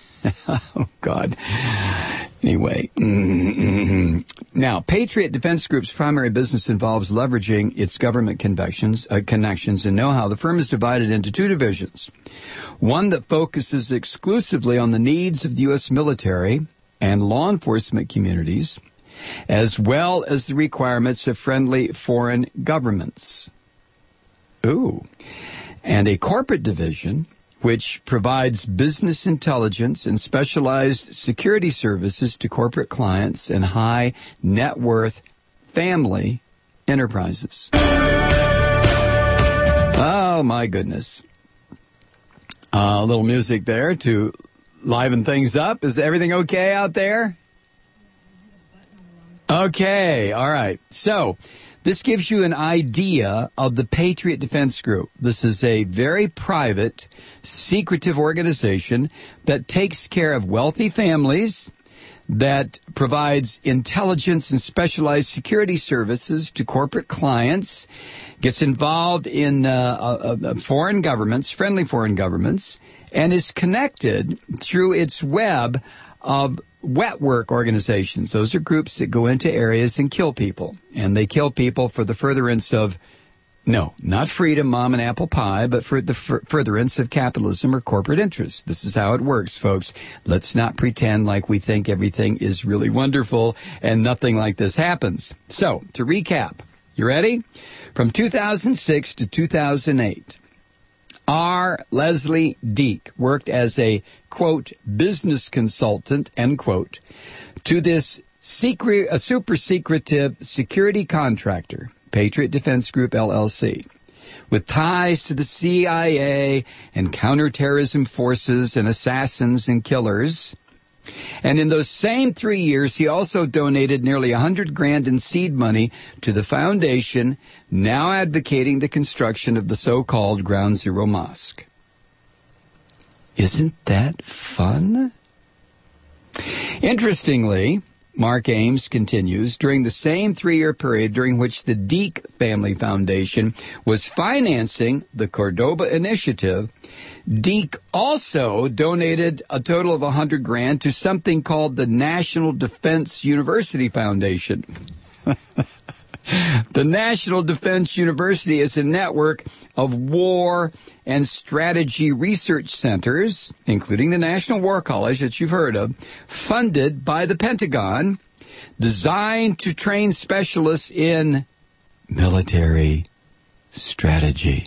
Oh, God. Anyway. Mm-hmm. Now, Patriot Defense Group's primary business involves leveraging its government connections, uh, connections and know-how. The firm is divided into two divisions. One that focuses exclusively on the needs of the U S military and law enforcement communities, as well as the requirements of friendly foreign governments. Ooh. And a corporate division which provides business intelligence and specialized security services to corporate clients and high net worth family enterprises. Oh, my goodness. Uh, a little music there to liven things up. Is everything okay out there? Okay, all right. So, This gives you an idea of the Patriot Defense Group. This is a very private, secretive organization that takes care of wealthy families, that provides intelligence and specialized security services to corporate clients, gets involved in uh, uh, uh, foreign governments, friendly foreign governments, and is connected through its web of wet work organizations. Those are groups that go into areas and kill people. And they kill people for the furtherance of, no, not freedom, mom, and apple pie, but for the f- furtherance of capitalism or corporate interests. This is how it works, folks. Let's not pretend like we think everything is really wonderful and nothing like this happens. So, to recap, you ready? From two thousand six to two thousand eight, R. Leslie Deek worked as a, quote, business consultant, end quote, to this secret, a super secretive security contractor, Patriot Defense Group, L L C, with ties to the C I A and counterterrorism forces and assassins and killers. And in those same three years, he also donated nearly a hundred grand in seed money to the foundation now advocating the construction of the so-called Ground Zero Mosque. Isn't that fun? Interestingly, Mark Ames continues, during the same three-year period during which the Deek Family Foundation was financing the Cordoba Initiative, Deek also donated a total of a hundred grand to something called the National Defense University Foundation. The National Defense University is a network of war and strategy research centers, including the National War College that you've heard of, funded by the Pentagon, designed to train specialists in military strategy.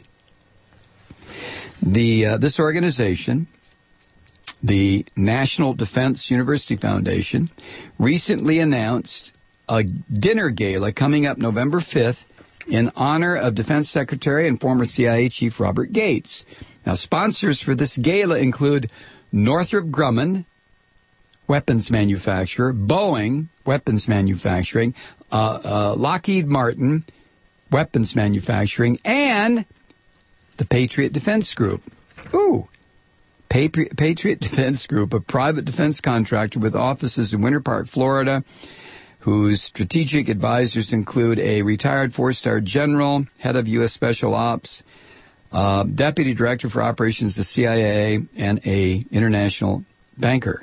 The uh, this organization, the National Defense University Foundation, recently announced a dinner gala coming up November fifth in honor of Defense Secretary and former C I A Chief Robert Gates. Now, sponsors for this gala include Northrop Grumman, weapons manufacturer, Boeing, weapons manufacturing, uh, uh, Lockheed Martin, weapons manufacturing, and the Patriot Defense Group. Ooh. Patriot, Patriot Defense Group, a private defense contractor with offices in Winter Park, Florida, whose strategic advisors include a retired four-star general, head of U S Special Ops, uh, deputy director for operations of the C I A, and a international banker.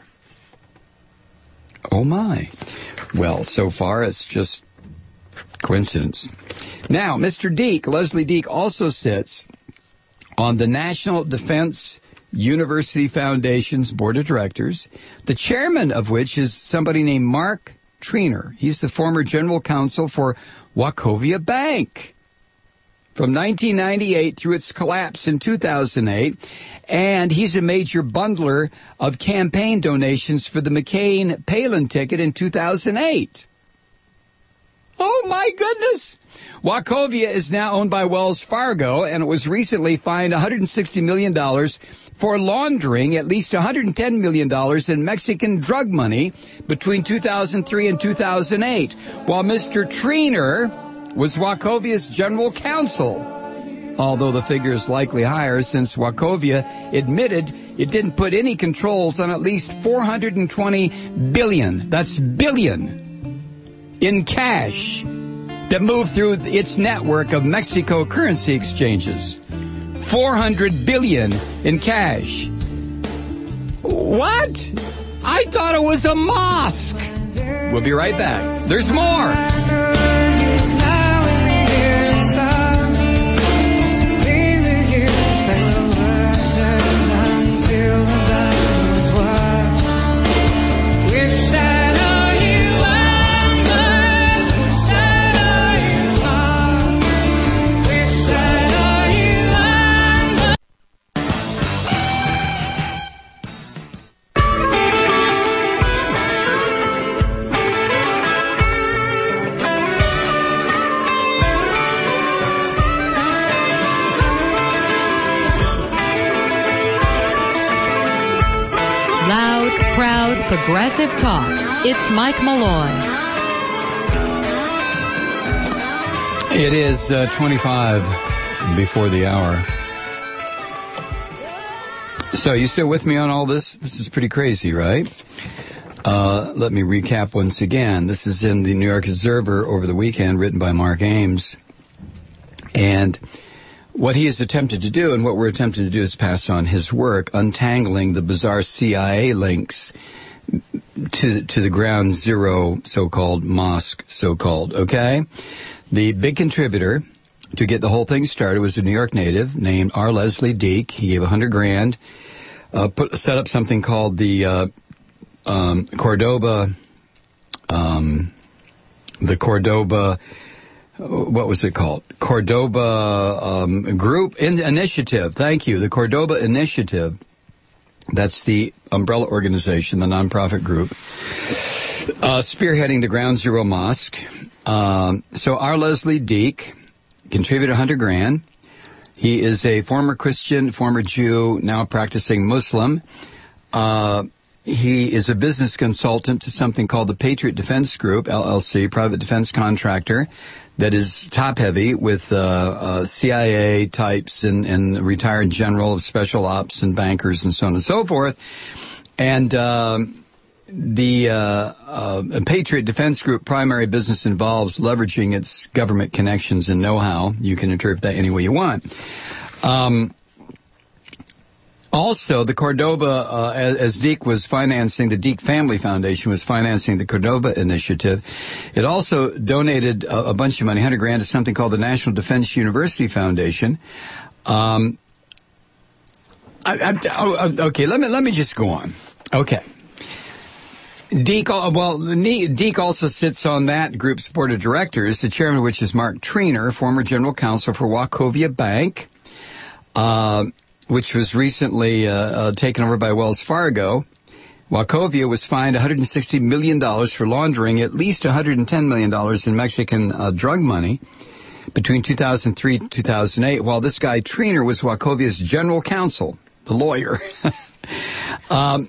Oh, my. Well, so far it's just coincidence. Now, Mister Deek, Leslie Deek, also sits on the National Defense University Foundation's board of directors, the chairman of which is somebody named Mark Treanor. He's the former general counsel for Wachovia Bank from nineteen ninety-eight through its collapse in two thousand eight, and he's a major bundler of campaign donations for the McCain-Palin ticket in two thousand eight. Oh, my goodness! Wachovia is now owned by Wells Fargo, and it was recently fined one hundred sixty million dollars for laundering at least one hundred ten million dollars in Mexican drug money between two thousand three and two thousand eight, while Mister Treanor was Wachovia's general counsel, although the figure is likely higher since Wachovia admitted it didn't put any controls on at least four hundred twenty billion dollars, that's billion, in cash that moved through its network of Mexico currency exchanges. four hundred billion dollars in cash. What? I thought it was a mosque. We'll be right back. There's more. Progressive Talk. It's Mike Malloy. It is uh, twenty-five before the hour. So, you still with me on all this? This is pretty crazy, right? Uh, let me recap once again. This is in the New York Observer over the weekend, written by Mark Ames. And what he has attempted to do, and what we're attempting to do, is pass on his work, untangling the bizarre C I A links to to the Ground Zero so-called mosque, so-called, okay? The big contributor to get the whole thing started was a New York native named R. Leslie Deek. He gave a hundred grand, uh, put set up something called the uh, um, Cordoba, um, the Cordoba. What was it called? Cordoba um, Group in- Initiative. Thank you. The Cordoba Initiative. That's the umbrella organization, the nonprofit group, uh, spearheading the Ground Zero Mosque. Um, so R. Leslie Deek contributed a hundred grand. He is a former Christian, former Jew, now practicing Muslim. Uh, he is a business consultant to something called the Patriot Defense Group, L L C, private defense contractor, that is top-heavy with uh, uh, C I A types and, and retired general of special ops and bankers and so on and so forth. And um, the uh, uh, Patriot Defense Group primary business involves leveraging its government connections and know-how. You can interpret that any way you want. Um Also, the Cordoba, uh, as, as Deek was financing, the Deek Family Foundation was financing the Cordoba Initiative. It also donated a, a bunch of money, hundred grand, to something called the National Defense University Foundation. Um, I, I, oh, okay, let me let me just go on. Okay. Deek, well, Deek also sits on that group's board of directors, the chairman of which is Mark Triner, former general counsel for Wachovia Bank. Uh, which was recently uh, uh, taken over by Wells Fargo. Wachovia was fined one hundred sixty million dollars for laundering at least one hundred ten million dollars in Mexican uh, drug money between two thousand three and two thousand eight, while this guy Triner was Wachovia's general counsel, the lawyer. um,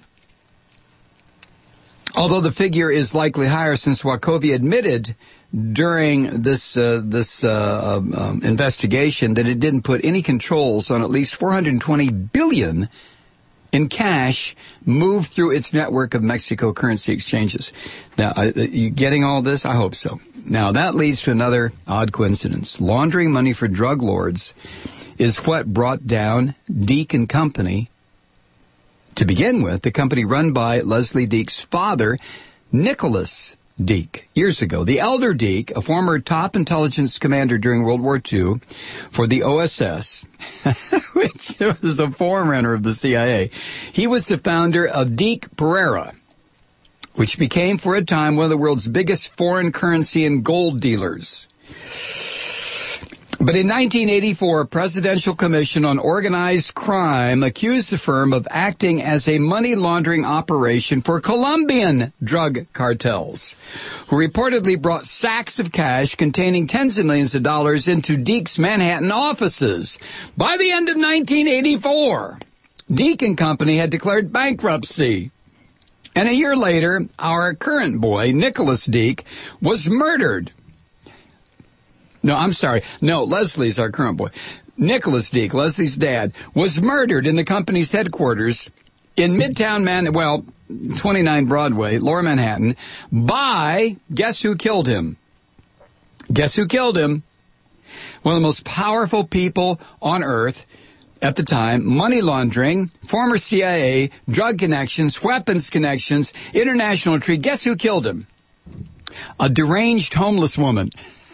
although the figure is likely higher since Wachovia admitted during this uh, this uh, um, investigation that it didn't put any controls on at least four hundred twenty billion dollars in cash moved through its network of Mexico currency exchanges. Now, are you getting all this? I hope so. Now, that leads to another odd coincidence. Laundering money for drug lords is what brought down Deek and Company to begin with, the company run by Leslie Deek's father, Nicholas Deek, years ago. The elder Deek, a former top intelligence commander during World War Two for the O S S, which was a forerunner of the C I A, he was the founder of Deek Pereira, which became for a time one of the world's biggest foreign currency and gold dealers. But in nineteen eighty-four, a Presidential Commission on Organized Crime accused the firm of acting as a money laundering operation for Colombian drug cartels, who reportedly brought sacks of cash containing tens of millions of dollars into Deek's Manhattan offices. By the end of nineteen eighty-four, Deek and Company had declared bankruptcy. And a year later, our current boy, Nicholas Deek, was murdered. No, I'm sorry. No, Leslie's our current boy. Nicholas Deek, Leslie's dad, was murdered in the company's headquarters in Midtown Man, well, twenty-nine Broadway, Lower Manhattan, by, guess who killed him? Guess who killed him? One of the most powerful people on earth at the time, money laundering, former C I A, drug connections, weapons connections, international intrigue. Guess who killed him? A deranged homeless woman.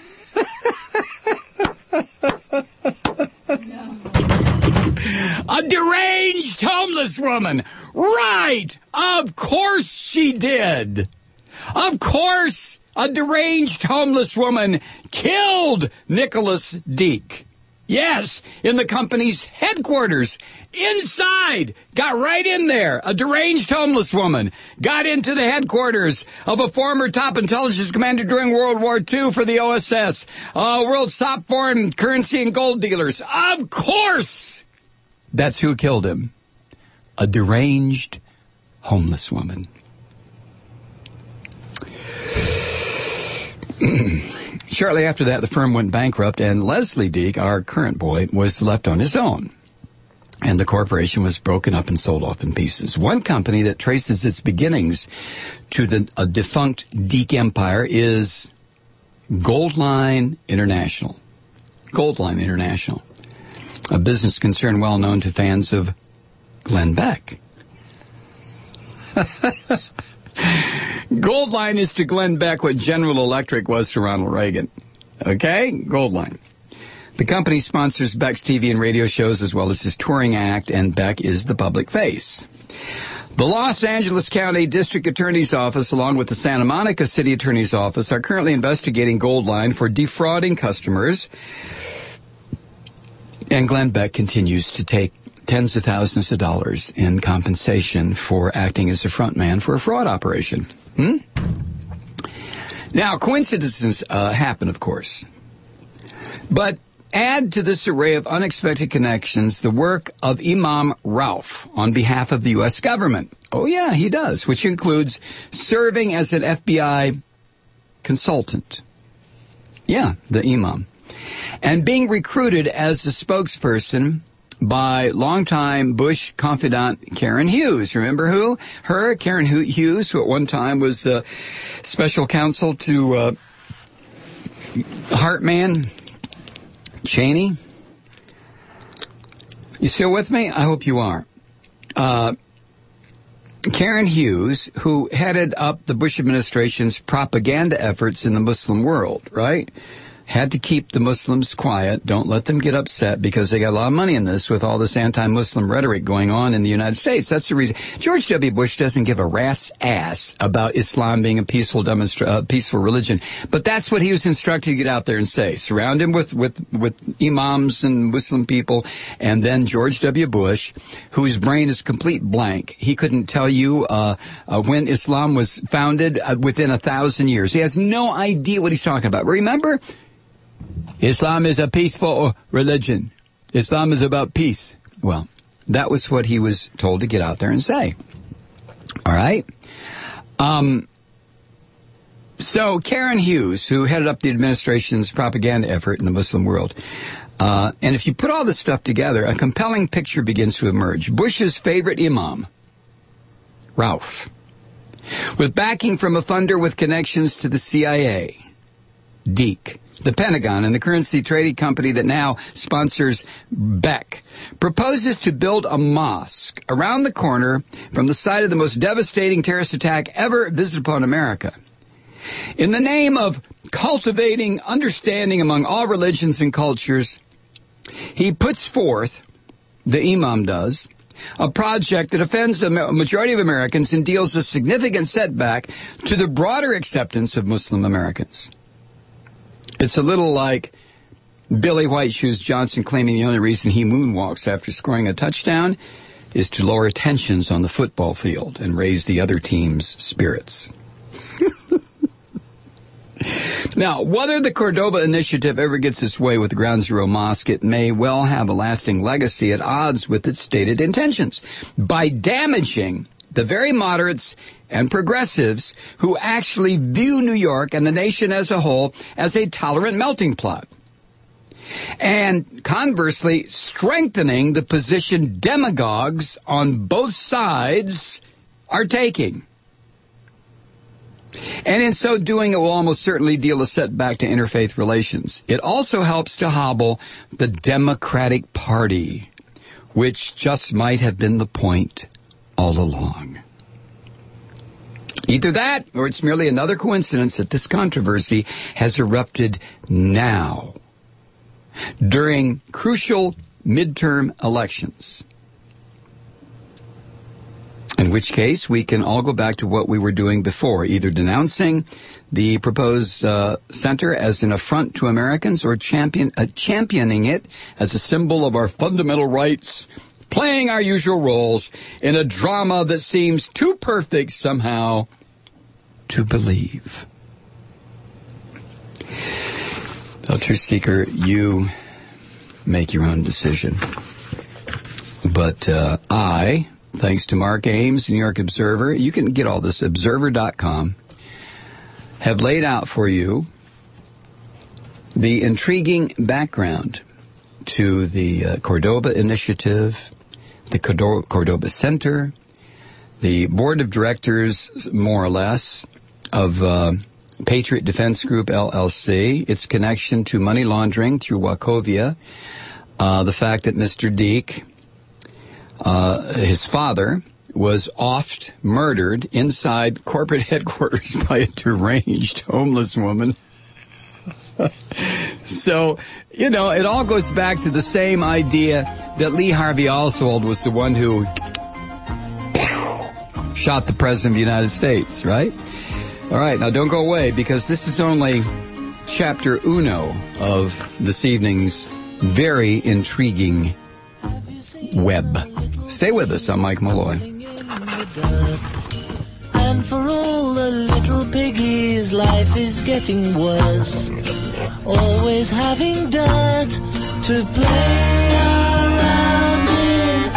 A deranged homeless woman. Right. Of course she did. Of course a deranged homeless woman killed Nicholas Deek. Yes, in the company's headquarters, inside, got right in there. A deranged homeless woman got into the headquarters of a former top intelligence commander during World War Two for the O S S, uh, world's top foreign currency and gold dealers. Of course, that's who killed him. A deranged homeless woman. Shortly after that, the firm went bankrupt, and Leslie Deek, our current boy, was left on his own. And the corporation was broken up and sold off in pieces. One company that traces its beginnings to the a defunct Deek empire is Goldline International. Goldline International, a business concern well known to fans of Glenn Beck. Goldline is to Glenn Beck what General Electric was to Ronald Reagan. Okay? Goldline. The company sponsors Beck's T V and radio shows as well as his touring act, and Beck is the public face. The Los Angeles County District Attorney's Office, along with the Santa Monica City Attorney's Office, are currently investigating Goldline for defrauding customers. And Glenn Beck continues to take tens of thousands of dollars in compensation for acting as a front man for a fraud operation. Hmm? Now, coincidences uh, happen, of course. But add to this array of unexpected connections the work of Imam Rauf on behalf of the U S government. Oh, yeah, he does, which includes serving as an F B I consultant. Yeah, the Imam. And being recruited as a spokesperson by longtime Bush confidant Karen Hughes. Remember who? Her, Karen Hughes, who at one time was uh, special counsel to uh, Hartman, Cheney. You still with me? I hope you are. Uh, Karen Hughes, who headed up the Bush administration's propaganda efforts in the Muslim world, right? Had to keep the Muslims quiet. Don't let them get upset because they got a lot of money in this with all this anti-Muslim rhetoric going on in the United States. That's the reason. George W. Bush doesn't give a rat's ass about Islam being a peaceful demonstra- uh, peaceful religion. But that's what he was instructed to get out there and say. Surround him with, with, with imams and Muslim people. And then George W. Bush, whose brain is complete blank. He couldn't tell you uh, uh when Islam was founded uh, within a thousand years. He has no idea what he's talking about. Remember? Islam is a peaceful religion. Islam is about peace. Well, that was what he was told to get out there and say. All right? Um, so Karen Hughes, who headed up the administration's propaganda effort in the Muslim world, uh, and if you put all this stuff together, a compelling picture begins to emerge. Bush's favorite imam, Rauf, with backing from a funder with connections to the C I A, Deek, the Pentagon, and the currency trading company that now sponsors Beck, proposes to build a mosque around the corner from the site of the most devastating terrorist attack ever visited upon America. In the name of cultivating understanding among all religions and cultures, he puts forth, the imam does, a project that offends a majority of Americans and deals a significant setback to the broader acceptance of Muslim Americans. It's a little like Billy White Shoes Johnson claiming the only reason he moonwalks after scoring a touchdown is to lower tensions on the football field and raise the other team's spirits. Now, whether the Cordoba Initiative ever gets its way with the Ground Zero Mosque, it may well have a lasting legacy at odds with its stated intentions by damaging the very moderates and progressives who actually view New York and the nation as a whole as a tolerant melting pot. And conversely, strengthening the position demagogues on both sides are taking. And in so doing, it will almost certainly deal a setback to interfaith relations. It also helps to hobble the Democratic Party, which just might have been the point all along. Either that, or it's merely another coincidence that this controversy has erupted now, during crucial midterm elections. In which case, we can all go back to what we were doing before, either denouncing the proposed uh, center as an affront to Americans or champion, uh, championing it as a symbol of our fundamental rights, playing our usual roles in a drama that seems too perfect somehow to believe. So, Truth Seeker, you make your own decision. But uh, I, thanks to Mark Ames, New York Observer, you can get all this, observer dot com, have laid out for you the intriguing background to the uh, Cordoba Initiative, the Cordo- Cordoba Center, the board of directors, more or less, of uh, Patriot Defense Group, L L C, its connection to money laundering through Wachovia, uh, the fact that Mister Deek, uh, his father, was oft murdered inside corporate headquarters by a deranged homeless woman. So, you know, it all goes back to the same idea that Lee Harvey Oswald was the one who shot the President of the United States, right? All right, now don't go away, because this is only chapter uno of this evening's very intriguing web. Stay with us. I'm Mike Malloy. And for all the little piggies, life is getting worse. Always having dirt to play around in.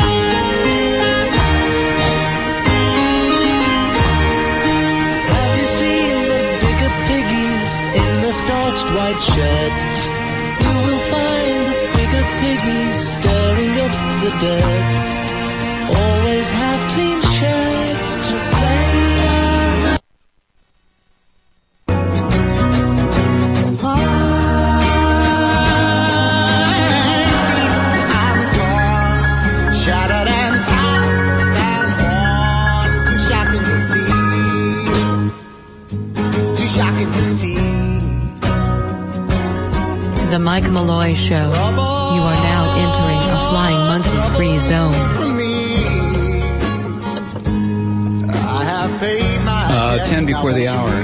Have you seen the bigger piggies in the starched white shirts? You will find the bigger piggies stirring up the dirt. Always have clean shirts to play around. I'm torn, shattered and tossed and worn. Too shocking to see. Too shocking to see. The Mike Malloy Show. You are now entering a flying monkey-free zone. Uh, ten before the hour.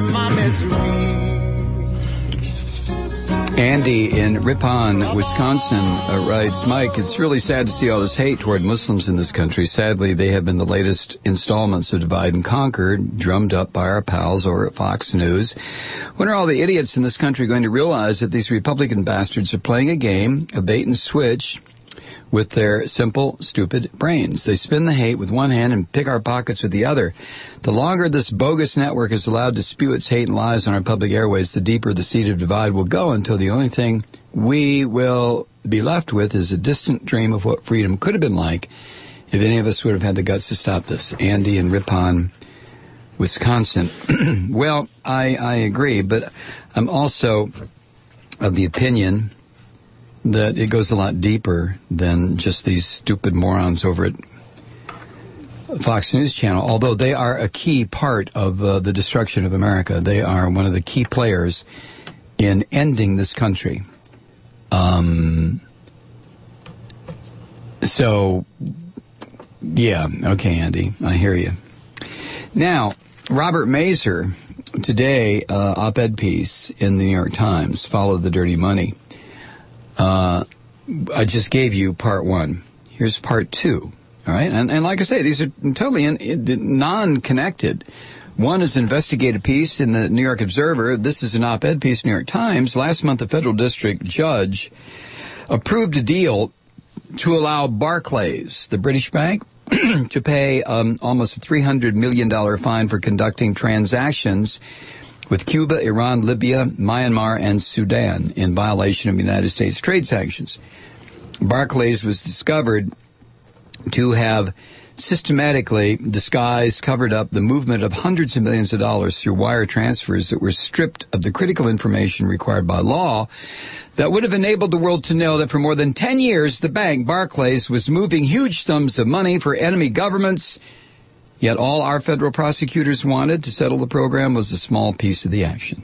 Andy in Ripon, Wisconsin, uh, writes, Mike, it's really sad to see all this hate toward Muslims in this country. Sadly, they have been the latest installments of Divide and Conquer, drummed up by our pals over at Fox News. When are all the idiots in this country going to realize that these Republican bastards are playing a game, a bait and switch, with their simple, stupid brains? They spin the hate with one hand and pick our pockets with the other. The longer this bogus network is allowed to spew its hate and lies on our public airways, the deeper the seed of divide will go, until the only thing we will be left with is a distant dream of what freedom could have been like if any of us would have had the guts to stop this. Andy in Ripon, Wisconsin. Well, I, I agree, but I'm also of the opinion that it goes a lot deeper than just these stupid morons over at Fox News Channel, although they are a key part of uh, the destruction of America. They are one of the key players in ending this country. Um, so, yeah, okay, Andy, I hear you. Now, Robert Mazur, today, uh, op-ed piece in the New York Times, Follow the Dirty Money. Uh, I just gave you part one. Here's part two. All right. And, and like I say, these are totally in, in, non-connected. One is an investigative piece in the New York Observer. This is an op-ed piece in the New York Times. Last month, a federal district judge approved a deal to allow Barclays, the British bank, to pay um, almost a three hundred million dollars fine for conducting transactions with Cuba, Iran, Libya, Myanmar, and Sudan in violation of United States trade sanctions. Barclays was discovered to have systematically disguised, covered up the movement of hundreds of millions of dollars through wire transfers that were stripped of the critical information required by law that would have enabled the world to know that for more than ten years, the bank, Barclays, was moving huge sums of money for enemy governments. Yet all our federal prosecutors wanted to settle the program was a small piece of the action.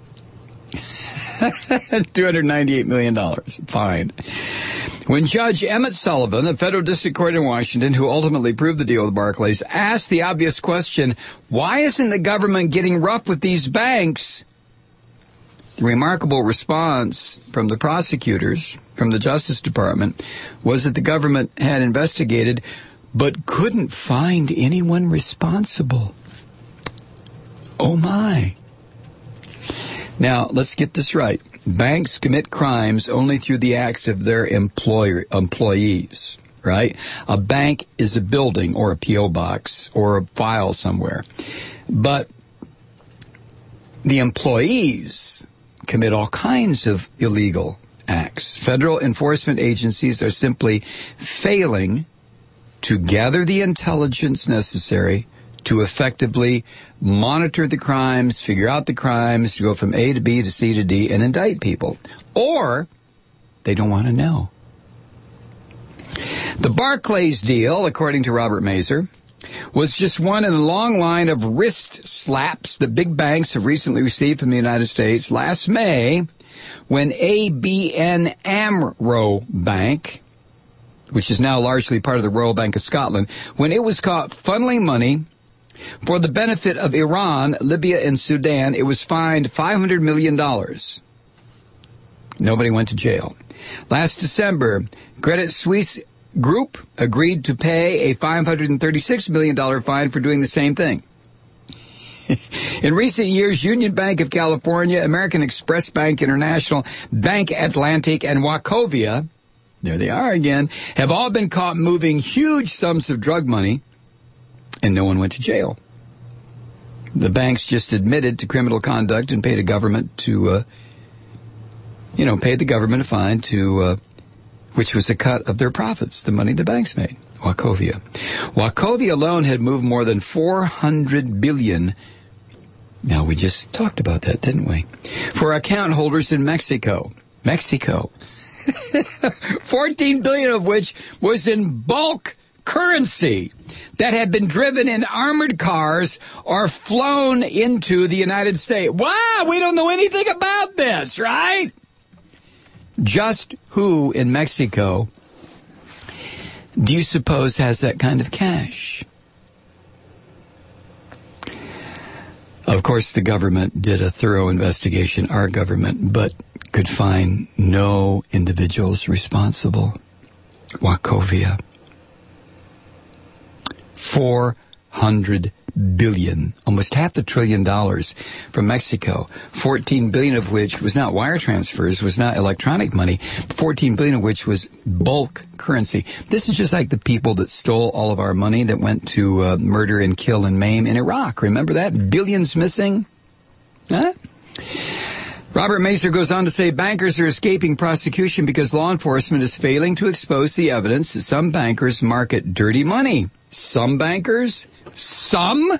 two hundred ninety-eight million dollars. Fine. When Judge Emmett Sullivan, a federal district court in Washington, who ultimately approved the deal with Barclays, asked the obvious question, why isn't the government getting rough with these banks? The remarkable response from the prosecutors, from the Justice Department, was that the government had investigated but couldn't find anyone responsible. Oh, my. Now, let's get this right. Banks commit crimes only through the acts of their employer, employees, right? A bank is a building or a P O box or a file somewhere. But the employees commit all kinds of illegal acts. Federal enforcement agencies are simply failing to gather the intelligence necessary to effectively monitor the crimes, figure out the crimes, to go from A to B to C to D and indict people. Or they don't want to know. The Barclays deal, according to Robert Mazur, was just one in a long line of wrist slaps that big banks have recently received from the United States. Last May, when A B N AMRO Bank, which is now largely part of the Royal Bank of Scotland, when it was caught funneling money for the benefit of Iran, Libya, and Sudan, it was fined five hundred million dollars. Nobody went to jail. Last December, Credit Suisse Group agreed to pay a five hundred thirty-six million dollars fine for doing the same thing. In recent years, Union Bank of California, American Express Bank International, Bank Atlantic, and Wachovia, there they are again, have all been caught moving huge sums of drug money, and no one went to jail. The banks just admitted to criminal conduct and paid a government to, uh, you know, paid the government a fine to, uh, which was a cut of their profits, the money the banks made. Wachovia. Wachovia alone had moved more than four hundred billion dollars. Now, we just talked about that, didn't we? For account holders in Mexico. Mexico. fourteen billion dollars of which was in bulk currency that had been driven in armored cars or flown into the United States. Wow, we don't know anything about this, right? Just who in Mexico do you suppose has that kind of cash? Of course, the government did a thorough investigation, our government, but could find no individuals responsible. Wachovia. Four hundred billion, almost half the trillion dollars from Mexico, fourteen billion of which was not wire transfers, was not electronic money, fourteen billion of which was bulk currency. This is just like the people that stole all of our money that went to uh, murder and kill and maim in Iraq. Remember that? Billions missing? Huh? Robert Mazur goes on to say bankers are escaping prosecution because law enforcement is failing to expose the evidence that some bankers market dirty money. Some bankers? Some?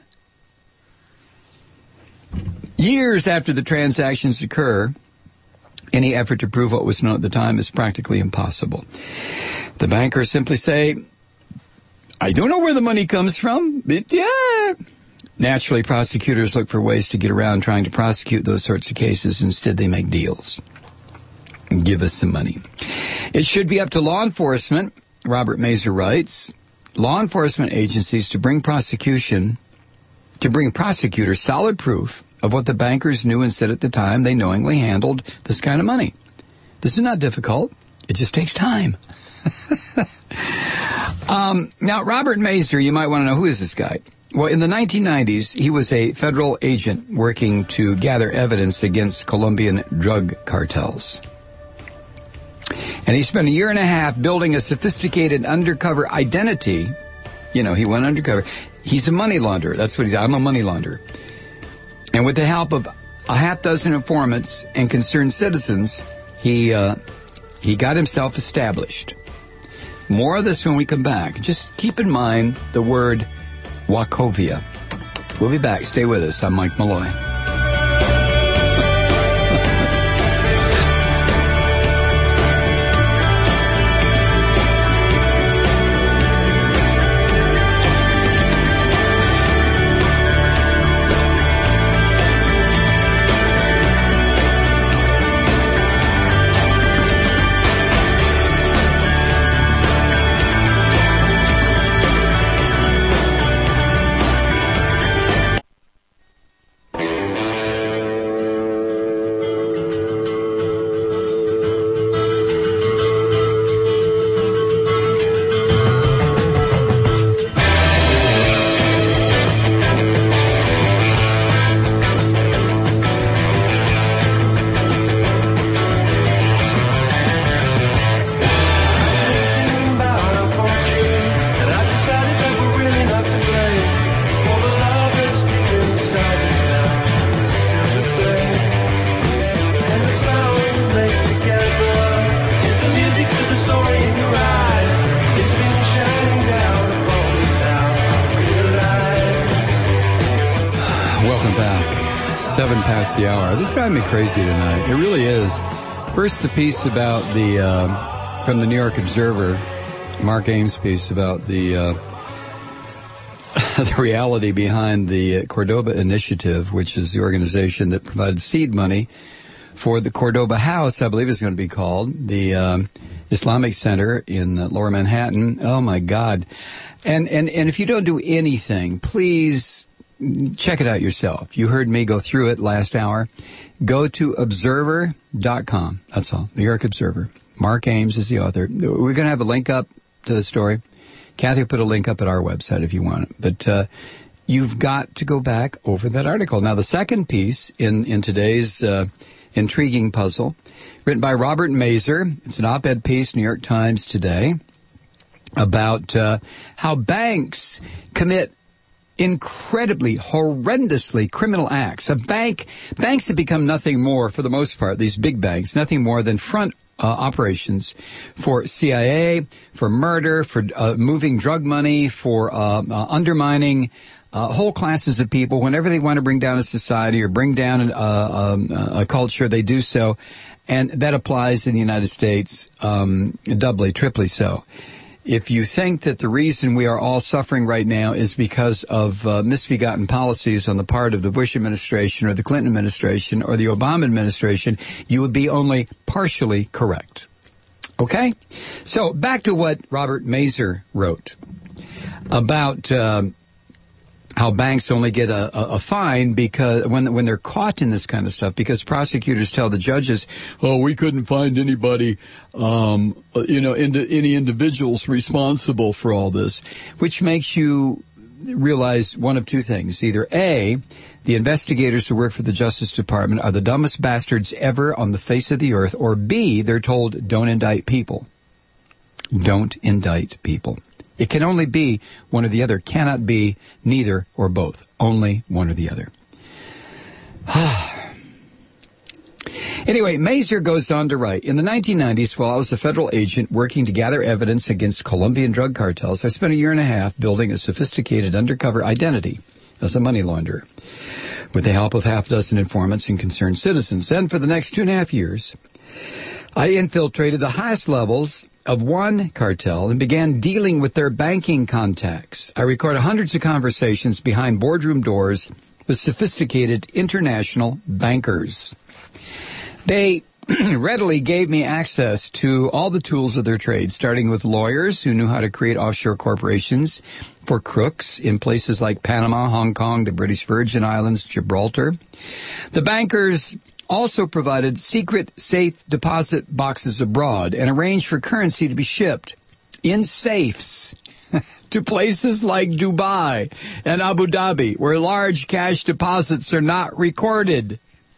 Years after the transactions occur, any effort to prove what was known at the time is practically impossible. The bankers simply say, I don't know where the money comes from, but yeah. Naturally, prosecutors look for ways to get around trying to prosecute those sorts of cases. Instead, they make deals. Give us some money. It should be up to law enforcement, Robert Mazur writes, law enforcement agencies to bring prosecution, to bring prosecutors solid proof of what the bankers knew and said at the time they knowingly handled this kind of money. This is not difficult. It just takes time. um, now, Robert Mazur, you might want to know, who is this guy? Well, in the nineteen nineties, he was a federal agent working to gather evidence against Colombian drug cartels. And he spent a year and a half building a sophisticated undercover identity. You know, he went undercover. He's a money launderer. That's what he's, I'm a money launderer. And with the help of a half dozen informants and concerned citizens, he, uh, he got himself established. More of this when we come back. Just keep in mind the word Wachovia. We'll be back. Stay with us. I'm Mike Malloy. Seven past the hour. This is driving me crazy tonight. It really is. First, the piece about the, uh, from the New York Observer, Mark Ames piece about the, uh, the reality behind the Cordoba Initiative, which is the organization that provided seed money for the Cordoba House, I believe it's going to be called, the um, Islamic Center in uh, Lower Manhattan. Oh, my God. And, and, and if you don't do anything, please check it out yourself. You heard me go through it last hour. Go to observer dot com. That's all. New York Observer. Mark Ames is the author. We're going to have a link up to the story. Kathy will put a link up at our website if you want it. But uh, you've got to go back over that article. Now, the second piece in, in today's uh, intriguing puzzle, written by Robert Mazur. It's an op-ed piece, New York Times today, about uh, how banks commit incredibly, horrendously criminal acts. A bank, banks have become nothing more, for the most part, these big banks, nothing more than front uh, operations for C I A, for murder, for uh, moving drug money, for uh, uh, undermining uh, whole classes of people. Whenever they want to bring down a society or bring down an, uh, um, a culture, they do so. And that applies in the United States um, doubly, triply so. If you think that the reason we are all suffering right now is because of uh, misbegotten policies on the part of the Bush administration or the Clinton administration or the Obama administration, you would be only partially correct. Okay? So back to what Robert Mazur wrote about uh, how banks only get a, a, a fine because when when they're caught in this kind of stuff, because prosecutors tell the judges, oh, we couldn't find anybody, um, you know, into any individuals responsible for all this, which makes you realize one of two things. Either A, the investigators who work for the Justice Department are the dumbest bastards ever on the face of the earth, or B, they're told don't indict people. Don't indict people. It can only be one or the other. Cannot be neither or both. Only one or the other. Anyway, Mazur goes on to write, in the nineteen nineties, while I was a federal agent working to gather evidence against Colombian drug cartels, I spent a year and a half building a sophisticated undercover identity as a money launderer with the help of half a dozen informants and concerned citizens. Then for the next two and a half years, I infiltrated the highest levels of one cartel and began dealing with their banking contacts. I recorded hundreds of conversations behind boardroom doors with sophisticated international bankers. They readily gave me access to all the tools of their trade, starting with lawyers who knew how to create offshore corporations for crooks in places like Panama, Hong Kong, the British Virgin Islands, Gibraltar. The bankers also provided secret safe deposit boxes abroad and arranged for currency to be shipped in safes to places like Dubai and Abu Dhabi, where large cash deposits are not recorded.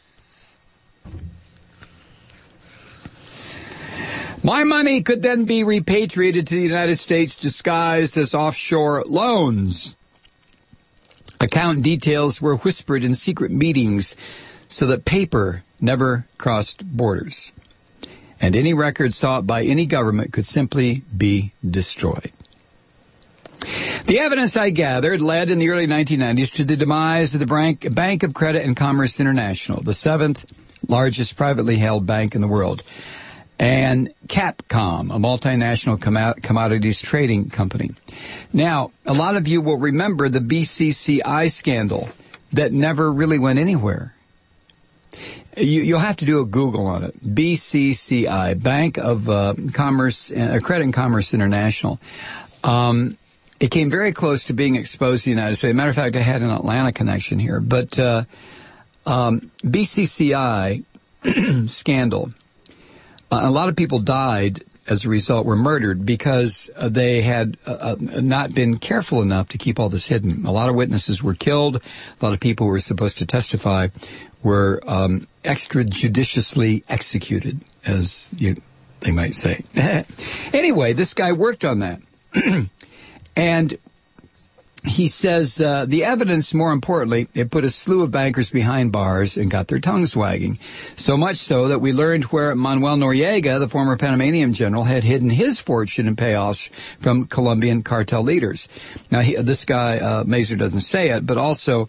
My money could then be repatriated to the United States disguised as offshore loans. Account details were whispered in secret meetings so that paper never crossed borders, and any record sought by any government could simply be destroyed. The evidence I gathered led in the early nineteen nineties to the demise of the Bank, Bank of Credit and Commerce International, the seventh largest privately held bank in the world, and Capcom, a multinational com- commodities trading company. Now, a lot of you will remember the B C C I scandal that never really went anywhere. You, you'll have to do a Google on it. B C C I, Bank of uh, Commerce, uh, Credit and Commerce International. Um, it came very close to being exposed in the United States. Matter of fact, I had an Atlanta connection here. But uh, um, B C C I scandal, uh, a lot of people died as a result, were murdered because uh, they had uh, not been careful enough to keep all this hidden. A lot of witnesses were killed. A lot of people who were supposed to testify were um, extrajudiciously executed, as you, they might say. Anyway, this guy worked on that. And he says uh, the evidence, more importantly, it put a slew of bankers behind bars and got their tongues wagging. So much so that we learned where Manuel Noriega, the former Panamanian general, had hidden his fortune and payoffs from Colombian cartel leaders. Now, he, this guy, uh, Mazur doesn't say it, but also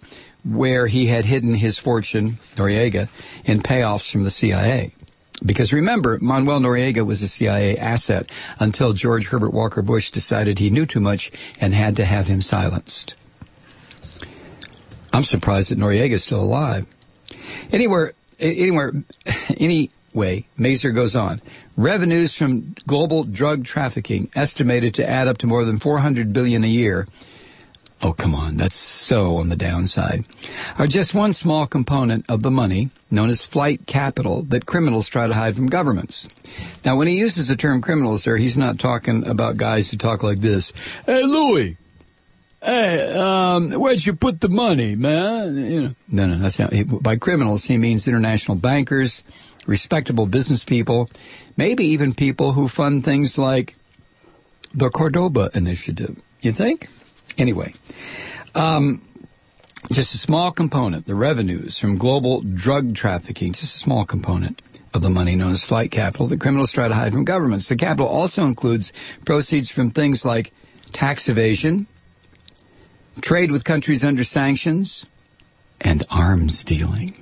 where he had hidden his fortune, Noriega, in payoffs from the C I A. Because remember, Manuel Noriega was a C I A asset until George Herbert Walker Bush decided he knew too much and had to have him silenced. I'm surprised that Noriega is still alive. Anywhere, anywhere, anyway, Mazur goes on. Revenues from global drug trafficking estimated to add up to more than four hundred billion dollars a year. Oh, come on, that's so on the downside. Are just one small component of the money, known as flight capital, that criminals try to hide from governments. Now, when he uses the term criminals there, he's not talking about guys who talk like this. Hey, Louie, hey, um, where'd you put the money, man? You know, no, no, that's not. By criminals, he means international bankers, respectable business people, maybe even people who fund things like the Cordoba Initiative. You think? Anyway, um, just a small component, the revenues from global drug trafficking, just a small component of the money known as flight capital that criminals try to hide from governments. The capital also includes proceeds from things like tax evasion, trade with countries under sanctions, and arms dealing.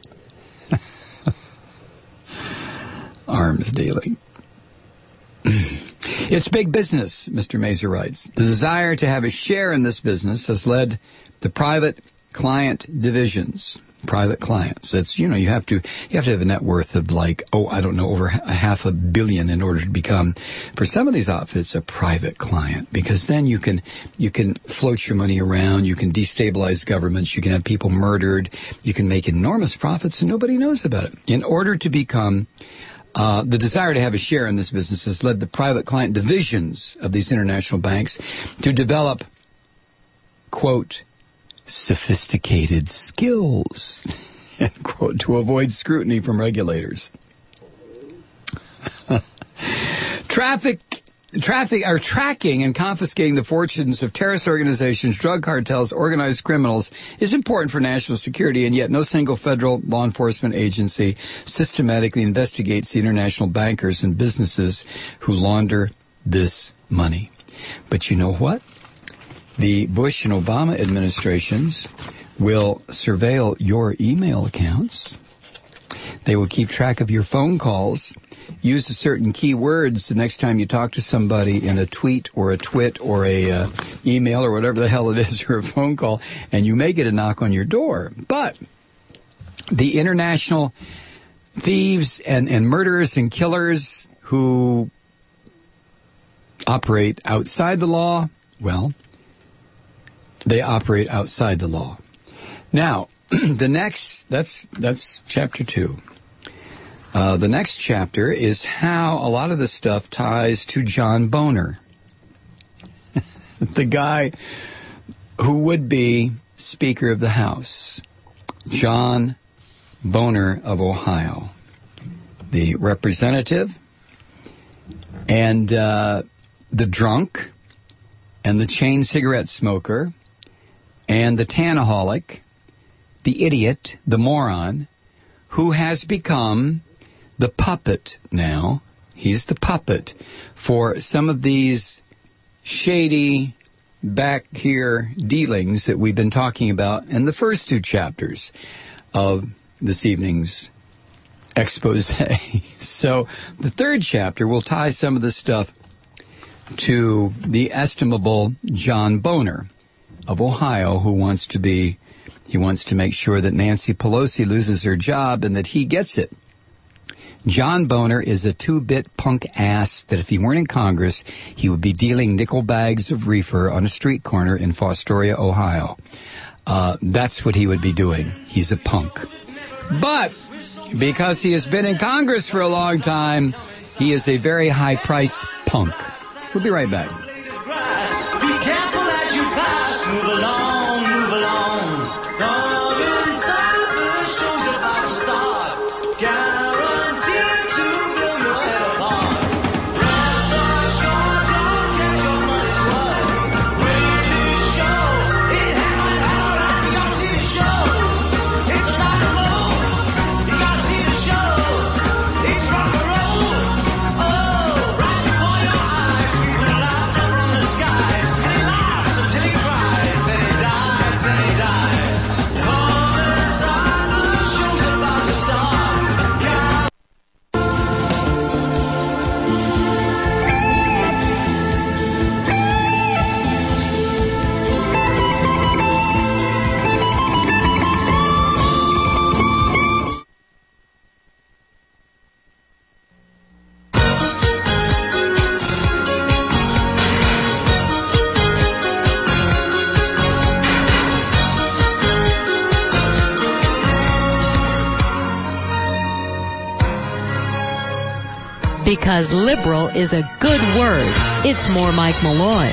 Arms dealing. It's big business, Mister Mazur writes. The desire to have a share in this business has led to private client divisions. Private clients. That's, you know, you have to, you have to have a net worth of like, oh, I don't know, over a half a billion in order to become, for some of these outfits, a private client. Because then you can, you can float your money around, you can destabilize governments, you can have people murdered, you can make enormous profits and nobody knows about it. In order to become Uh, the desire to have a share in this business has led the private client divisions of these international banks to develop, quote, sophisticated skills, end quote, to avoid scrutiny from regulators. Traffic, traffic, or tracking and confiscating the fortunes of terrorist organizations, drug cartels, organized criminals is important for national security, and yet no single federal law enforcement agency systematically investigates the international bankers and businesses who launder this money. But you know what? The Bush and Obama administrations will surveil your email accounts. They will keep track of your phone calls. Use a certain keywords the next time you talk to somebody in a tweet or a twit or a uh, email or whatever the hell it is, or a phone call, and you may get a knock on your door. But the international thieves and, and murderers and killers who operate outside the law, well, they operate outside the law. Now, the next, that's, that's chapter two. Uh, the next chapter is how a lot of this stuff ties to John Boehner, the guy who would be Speaker of the House, John Boehner of Ohio, the representative, and uh, the drunk, and the chain cigarette smoker, and the tanaholic, the idiot, the moron, who has become the puppet now. He's the puppet for some of these shady back here dealings that we've been talking about in the first two chapters of this evening's expose. So the third chapter will tie some of this stuff to the estimable John Boehner of Ohio, who wants to be, he wants to make sure that Nancy Pelosi loses her job and that he gets it. John Boehner is a two-bit punk ass that if he weren't in Congress, he would be dealing nickel bags of reefer on a street corner in Fostoria, Ohio. Uh, that's what he would be doing. He's a punk. But because he has been in Congress for a long time, he is a very high-priced punk. We'll be right back. Be careful as you pass. Move along, move along. Come inside the shows about facade. Guaranteed to blow your head apart. Rest assured, don't catch your money's worth. Really show it happened all around. You gotta see the show. It's rock and roll. You gotta see the show. It's rock and roll. Oh, right before your eyes. Sweet little lifetime. Because liberal is a good word. It's more Mike Malloy.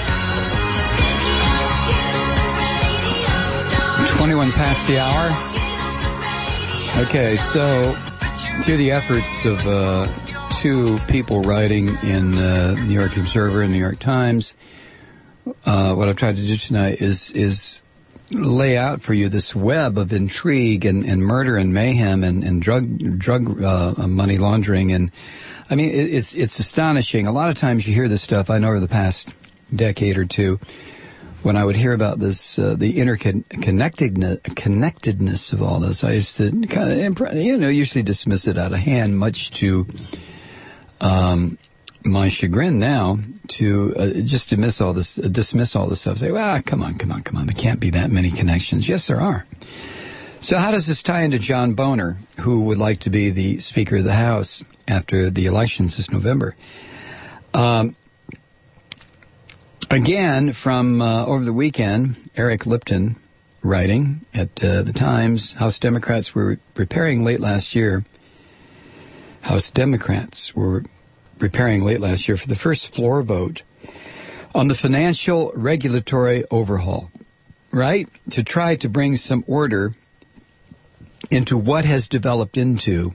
twenty-one past the hour. Okay, so through the efforts of uh, two people writing in the New York Observer and New York Times, uh, what I've tried to do tonight is is lay out for you this web of intrigue and, and murder and mayhem and, and drug drug uh, money laundering. And I mean, it, it's it's astonishing. A lot of times you hear this stuff. I know over the past decade or two, when I would hear about this, uh, the interconnectedness connectedness of all this, I used to kind of, impre- you know, usually dismiss it out of hand, much to um, my chagrin now, to uh, just dismiss all this, uh, dismiss all this stuff. Say, well, come on, come on, come on. There can't be that many connections. Yes, there are. So how does this tie into John Boehner, who would like to be the Speaker of the House after the elections this November? Um, Again, from uh, over the weekend, Eric Lipton writing at uh, the Times, House Democrats were preparing late last year. House Democrats were preparing late last year for the first floor vote on the financial regulatory overhaul, right? To try to bring some order into what has developed into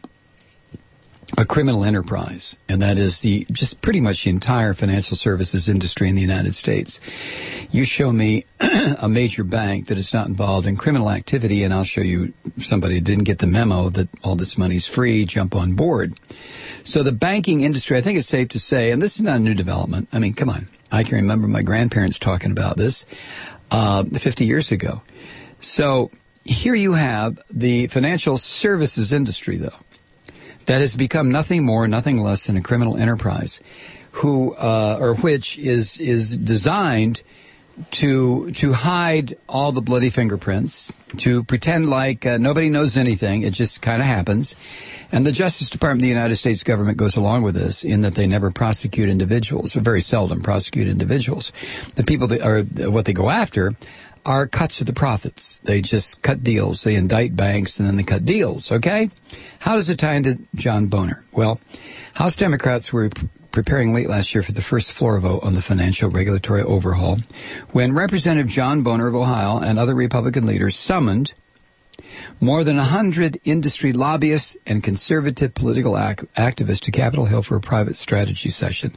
a criminal enterprise, and that is the just pretty much the entire financial services industry in the United States. You show me a major bank that is not involved in criminal activity, and I'll show you somebody who didn't get the memo that all this money's free, jump on board. So the banking industry, I think it's safe to say, and this is not a new development. I mean, come on. I can remember my grandparents talking about this uh, fifty years ago. So here you have the financial services industry, though, that has become nothing more, nothing less than a criminal enterprise, who uh, or which is is designed to to hide all the bloody fingerprints, to pretend like uh, nobody knows anything. It just kind of happens, and the Justice Department of the United States government goes along with this in that they never prosecute individuals, or very seldom prosecute individuals. The people that are what they go after are cuts of the profits. They just cut deals. They indict banks and then they cut deals, okay? How does it tie into John Boehner? Well, House Democrats were p- preparing late last year for the first floor vote on the financial regulatory overhaul when Representative John Boehner of Ohio and other Republican leaders summoned more than one hundred industry lobbyists and conservative political ac- activists to Capitol Hill for a private strategy session.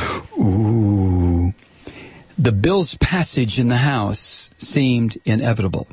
Ooh. The bill's passage in the House seemed inevitable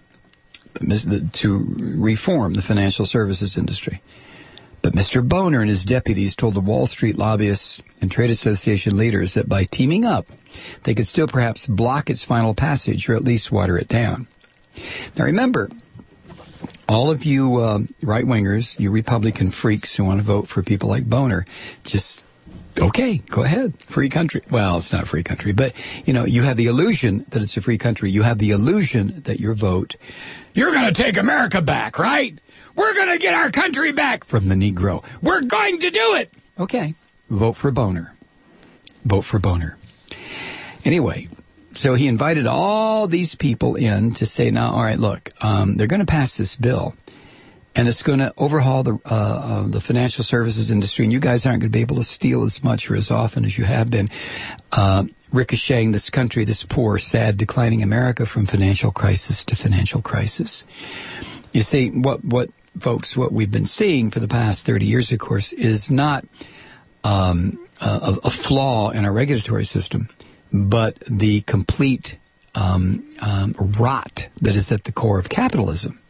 to reform the financial services industry. But Mister Boehner and his deputies told the Wall Street lobbyists and trade association leaders that by teaming up, they could still perhaps block its final passage or at least water it down. Now remember, all of you uh, right-wingers, you Republican freaks who want to vote for people like Boehner, just okay, go ahead. Free country. Well, it's not free country, but, you know, you have the illusion that it's a free country. You have the illusion that your vote, you're going to take America back, right? We're going to get our country back from the Negro. We're going to do it. Okay, vote for Boehner. Vote for Boehner. Anyway, so he invited all these people in to say, now, all right, look, um, they're going to pass this bill. And it's going to overhaul the uh, uh, the financial services industry, and you guys aren't going to be able to steal as much or as often as you have been, uh, ricocheting this country, this poor, sad, declining America from financial crisis to financial crisis. You see, what what folks, what we've been seeing for the past thirty years, of course, is not um, a, a flaw in our regulatory system, but the complete um, um, rot that is at the core of capitalism.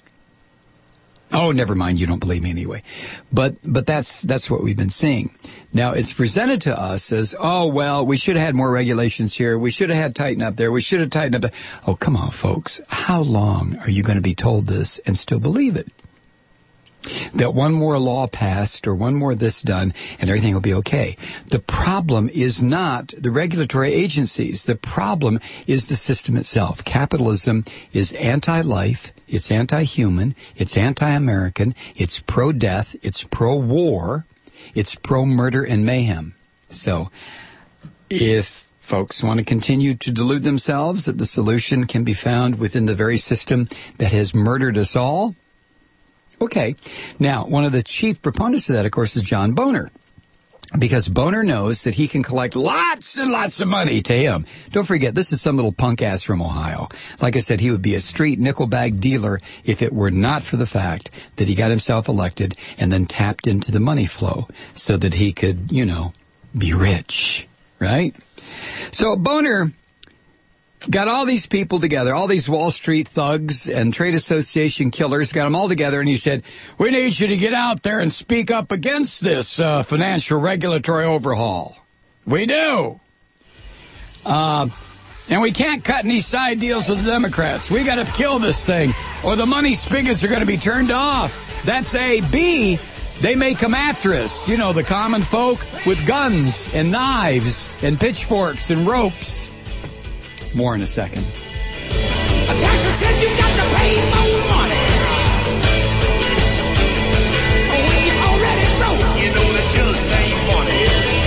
Oh, never mind. You don't believe me anyway. But, but that's, that's what we've been seeing. Now, it's presented to us as, oh, well, we should have had more regulations here. We should have had tighten up there. We should have tightened up there. Oh, come on, folks. How long are you going to be told this and still believe it? That one more law passed or one more this done and everything will be okay. The problem is not the regulatory agencies. The problem is the system itself. Capitalism is anti-life. It's anti-human. It's anti-American. It's pro-death. It's pro-war. It's pro-murder and mayhem. So if folks want to continue to delude themselves that the solution can be found within the very system that has murdered us all, okay. Now, one of the chief proponents of that, of course, is John Boehner. because Boner knows that he can collect lots and lots of money to him. Don't forget, this is some little punk ass from Ohio. Like I said, he would be a street nickel bag dealer if it were not for the fact that he got himself elected and then tapped into the money flow so that he could, you know, be rich, right? So Boner got all these people together, all these Wall Street thugs and trade association killers, got them all together, and he said, we need you to get out there and speak up against this uh, financial regulatory overhaul. We do. Uh, and we can't cut any side deals with the Democrats. We got to kill this thing, or the money spigots are going to be turned off. That's A. B, they may come after us, you know, the common folk with guns and knives and pitchforks and ropes. More in a second. A taxer said you got to pay more money. When you already broke, you know that just ain't funny.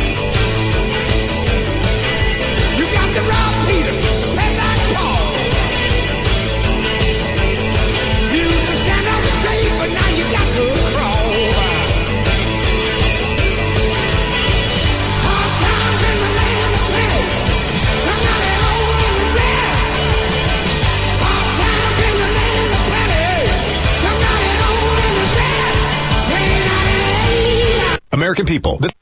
You got to rob Peter to pay back Paul. You used to stand on the street, but now you got to crawl. Hard times in the land of plenty. Somebody American people. This-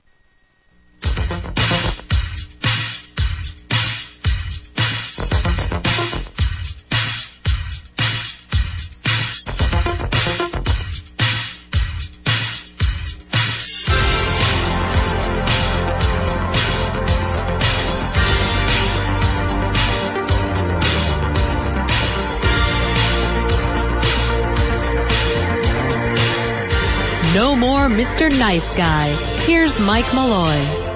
No more Mister Nice Guy. Here's Mike Malloy.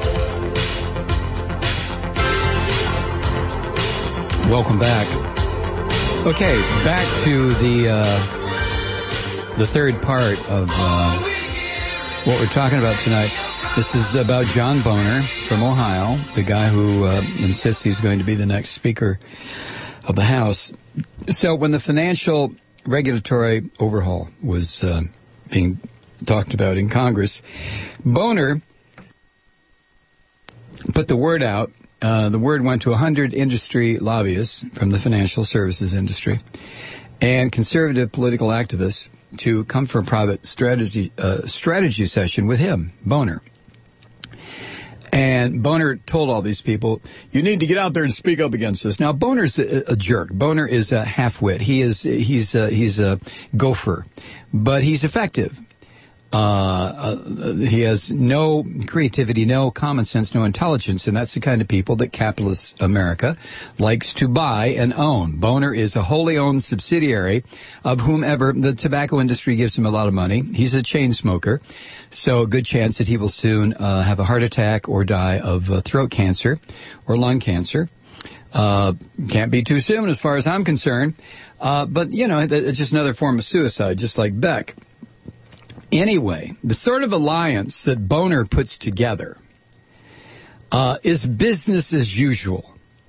Welcome back. Okay, back to the uh, the third part of uh, what we're talking about tonight. This is about John Boner from Ohio, the guy who uh, insists he's going to be the next Speaker of the House. So when the financial regulatory overhaul was uh, being talked about in Congress, Boner put the word out. Uh, the word went to one hundred industry lobbyists from the financial services industry and conservative political activists to come for a private strategy uh, strategy session with him, Boner. And Boner told all these people, you need to get out there and speak up against this. Now, Boner's a, a jerk. Boner is a half-wit. He is, he's a, he's a gopher, but he's effective. Uh, uh, he has no creativity, no common sense, no intelligence, and that's the kind of people that capitalist America likes to buy and own. Boner is a wholly owned subsidiary of whomever. The tobacco industry gives him a lot of money. He's a chain smoker, so a good chance that he will soon uh, have a heart attack or die of uh, throat cancer or lung cancer. Uh, can't be too soon as far as I'm concerned. Uh, but, you know, it's just another form of suicide, just like Beck. Anyway, the sort of alliance that Boner puts together uh, is business as usual.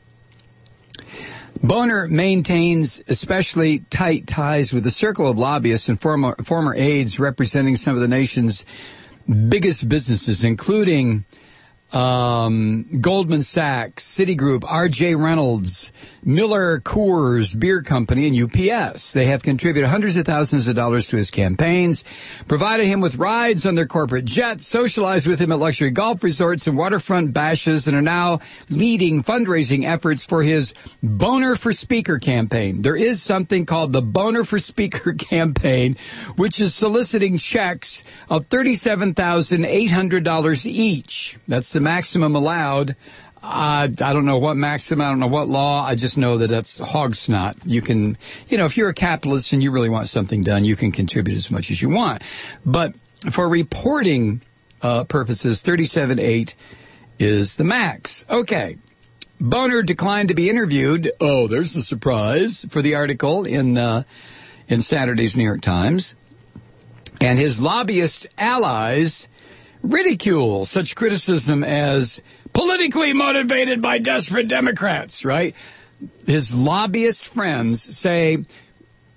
Boner maintains especially tight ties with a circle of lobbyists and former, former aides representing some of the nation's biggest businesses, including um, Goldman Sachs, Citigroup, R J Reynolds, Miller Coors Beer Company, and U P S. They have contributed hundreds of thousands of dollars to his campaigns, provided him with rides on their corporate jets, socialized with him at luxury golf resorts and waterfront bashes, and are now leading fundraising efforts for his Boner for Speaker campaign. There is something called the Boner for Speaker campaign, which is soliciting checks of thirty-seven thousand eight hundred dollars each. That's the maximum allowed. Uh, I don't know what maximum, I don't know what law, I just know that that's hog snot. You can, you know, if you're a capitalist and you really want something done, you can contribute as much as you want. But for reporting uh, purposes, thirty-seven eight is the max. Okay. Boner declined to be interviewed. Oh, there's a surprise for the article in uh, in Saturday's New York Times. And his lobbyist allies ridicule such criticism as politically motivated by desperate Democrats, right? His lobbyist friends say,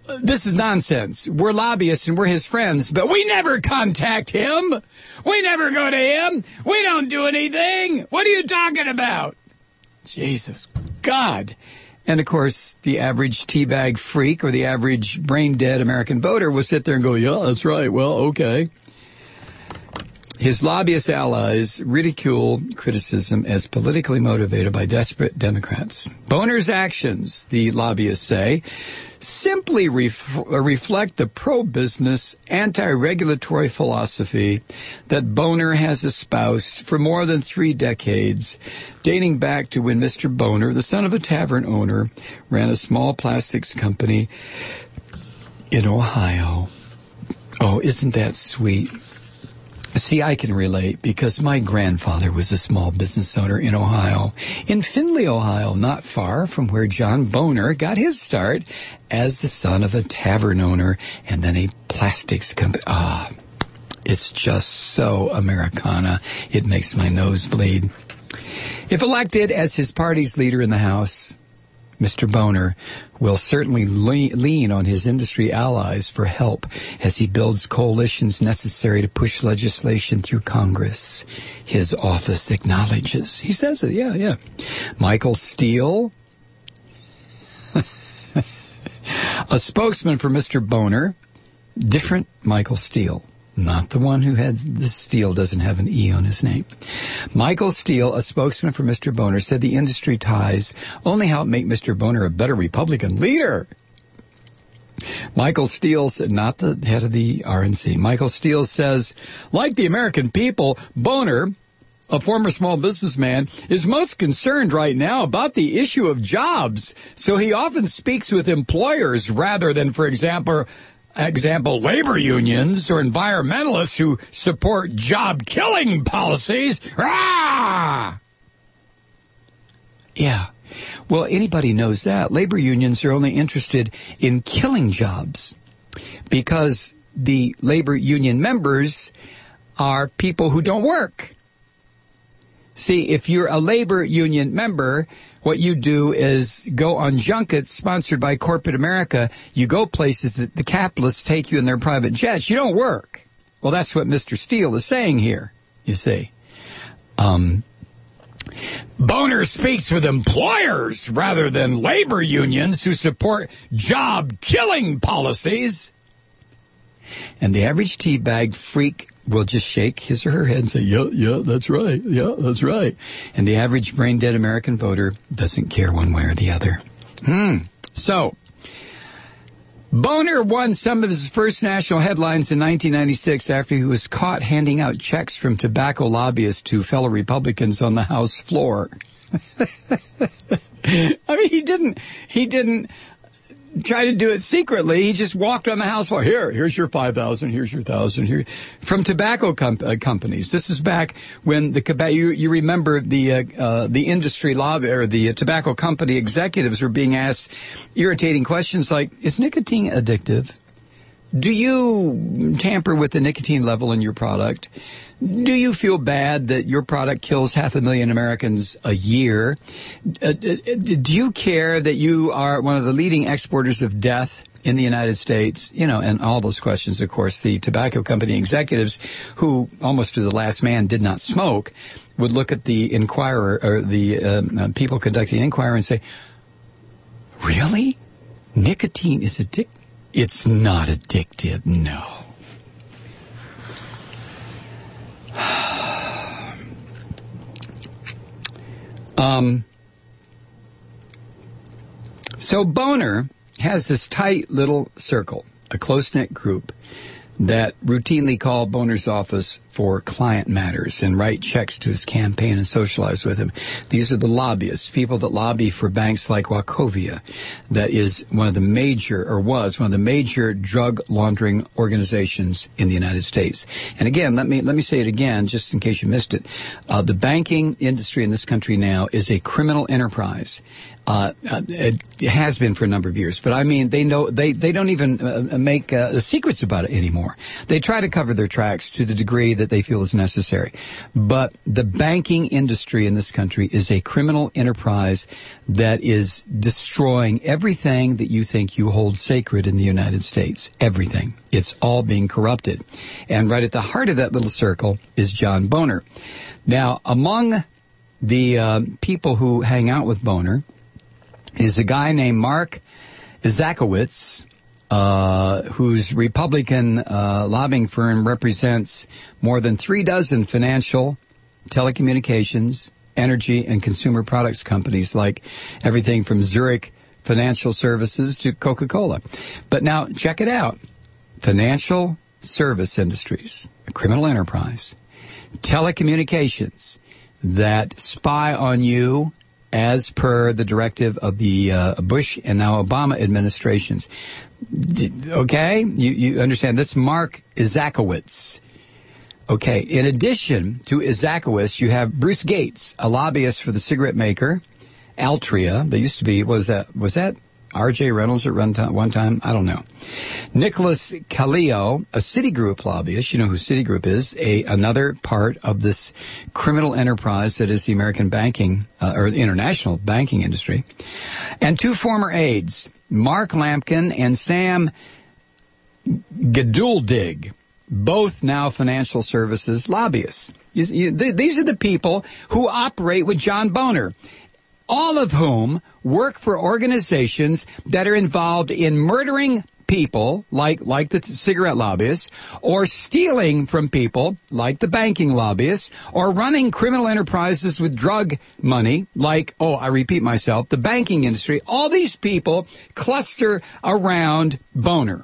this is nonsense. We're lobbyists and we're his friends, but we never contact him. We never go to him. We don't do anything. What are you talking about? Jesus God. And, of course, the average teabag freak or the average brain-dead American voter will sit there and go, yeah, that's right. Well, okay. His lobbyist allies ridicule criticism as politically motivated by desperate Democrats. Boner's actions, the lobbyists say, simply ref- reflect the pro-business, anti-regulatory philosophy that Boner has espoused for more than three decades, dating back to when Mister Boner, the son of a tavern owner, ran a small plastics company in Ohio. Oh, isn't that sweet? See, I can relate because my grandfather was a small business owner in Ohio, in Findlay, Ohio, not far from where John Boner got his start as the son of a tavern owner and then a plastics company. Ah, it's just so Americana. It makes my nose bleed. If elected as his party's leader in the House, Mister Boner will certainly le- lean on his industry allies for help as he builds coalitions necessary to push legislation through Congress. His office acknowledges. He says it, yeah, yeah. Michael Steele, a spokesman for Mister Boner, different Michael Steele. Not the one who had the Steele doesn't have an E on his name. Michael Steele, a spokesman for Mister Boner, said the industry ties only help make Mister Boner a better Republican leader. Michael Steele said, not the head of the R N C. Michael Steele says, like the American people, Boner, a former small businessman, is most concerned right now about the issue of jobs. So he often speaks with employers rather than, for example, example, labor unions or environmentalists who support job-killing policies. Ah! Yeah. Well, anybody knows that. Labor unions are only interested in killing jobs because the labor union members are people who don't work. See, if you're a labor union member, what you do is go on junkets sponsored by corporate America. You go places that the capitalists take you in their private jets. You don't work. Well, that's what Mister Steele is saying here, you see. Um, Boner speaks with employers rather than labor unions who support job-killing policies. And the average teabag freak will just shake his or her head and say, yeah, yeah, that's right. Yeah, that's right. And the average brain-dead American voter doesn't care one way or the other. Hmm. So, Boner won some of his first national headlines in nineteen ninety-six after he was caught handing out checks from tobacco lobbyists to fellow Republicans on the House floor. I mean, he didn't, he didn't try to do it secretly. He just walked on the House floor. Here, here's your five thousand. Here's your thousand. Here, from tobacco com- uh, companies. This is back when the you you remember the uh, uh, the industry lobby or the uh, tobacco company executives were being asked irritating questions like, "Is nicotine addictive? Do you tamper with the nicotine level in your product? Do you feel bad that your product kills half a million Americans a year? Uh, do you care that you are one of the leading exporters of death in the United States?" You know, and all those questions, of course, the tobacco company executives, who almost to the last man did not smoke, would look at the inquirer or the uh, uh, people conducting the inquiry and say, "Really? Nicotine is addictive?" It's not addictive, no. um, so Boner has this tight little circle, a close-knit group that routinely call Boner's office for client matters and write checks to his campaign and socialize with him. These are the lobbyists, people that lobby for banks like Wachovia, that is one of the major, or was one of the major drug laundering organizations in the United States. And again, let me let me say it again, just in case you missed it. Uh, the banking industry in this country now is a criminal enterprise. Uh, uh, it has been for a number of years, but I mean, they know they, they don't even uh, make uh, secrets about it anymore. anymore. They try to cover their tracks to the degree that they feel is necessary. But the banking industry in this country is a criminal enterprise that is destroying everything that you think you hold sacred in the United States. Everything. It's all being corrupted. And right at the heart of that little circle is John Boehner. Now, among the uh, people who hang out with Boehner is a guy named Mark Zakowicz, uh, whose Republican uh, lobbying firm represents more than three dozen financial, telecommunications, energy, and consumer products companies, like everything from Zurich Financial Services to Coca-Cola. But now, check it out. Financial service industries, a criminal enterprise, telecommunications that spy on you as per the directive of the uh, Bush and now Obama administrations. D- okay? You, you understand? That's Mark Zakowicz. Okay. In addition to Zakowicz, you have Bruce Gates, a lobbyist for the cigarette maker, Altria. They used to be, what was that? Was that R J Reynolds at one time? One time? I don't know. Nicholas Calio, a Citigroup lobbyist. You know who Citigroup is. A another part of this criminal enterprise that is the American banking, uh, or the international banking industry. And two former aides, Mark Lampkin and Sam Geduldig, both now financial services lobbyists. You, you, th- these are the people who operate with John Boehner, all of whom work for organizations that are involved in murdering people, like like the cigarette lobbyists, or stealing from people, like the banking lobbyists, or running criminal enterprises with drug money, like, oh, I repeat myself, the banking industry. All these people cluster around Boehner.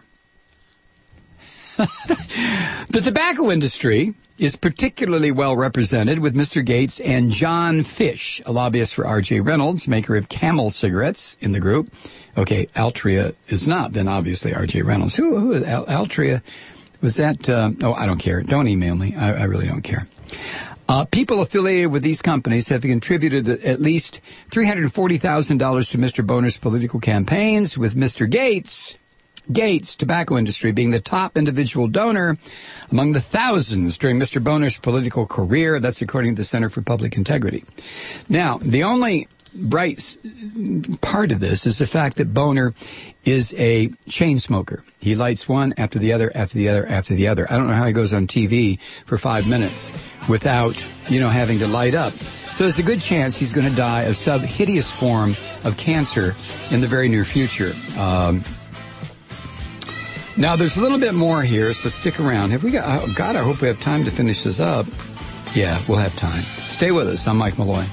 The tobacco industry is particularly well represented with Mister Gates and John Fish, a lobbyist for R J Reynolds, maker of Camel cigarettes, in the group. Okay, Altria is not, then obviously R J Reynolds. Who, who is Al- Altria? Was that, uh, oh, I don't care. Don't email me. I, I really don't care. Uh, people affiliated with these companies have contributed at least three hundred forty thousand dollars to Mister Boehner's political campaigns, with Mister Gates... Gates, tobacco industry, being the top individual donor among the thousands during Mister Boehner's political career. That's according to the Center for Public Integrity. Now, the only bright part of this is the fact that Boehner is a chain smoker. He lights one after the other, after the other, after the other. I don't know how he goes on T V for five minutes without, you know, having to light up. So there's a good chance he's going to die of some hideous form of cancer in the very near future. Um, Now, there's a little bit more here, so stick around. Have we got, oh God, I hope we have time to finish this up. Yeah, we'll have time. Stay with us. I'm Mike Malloy.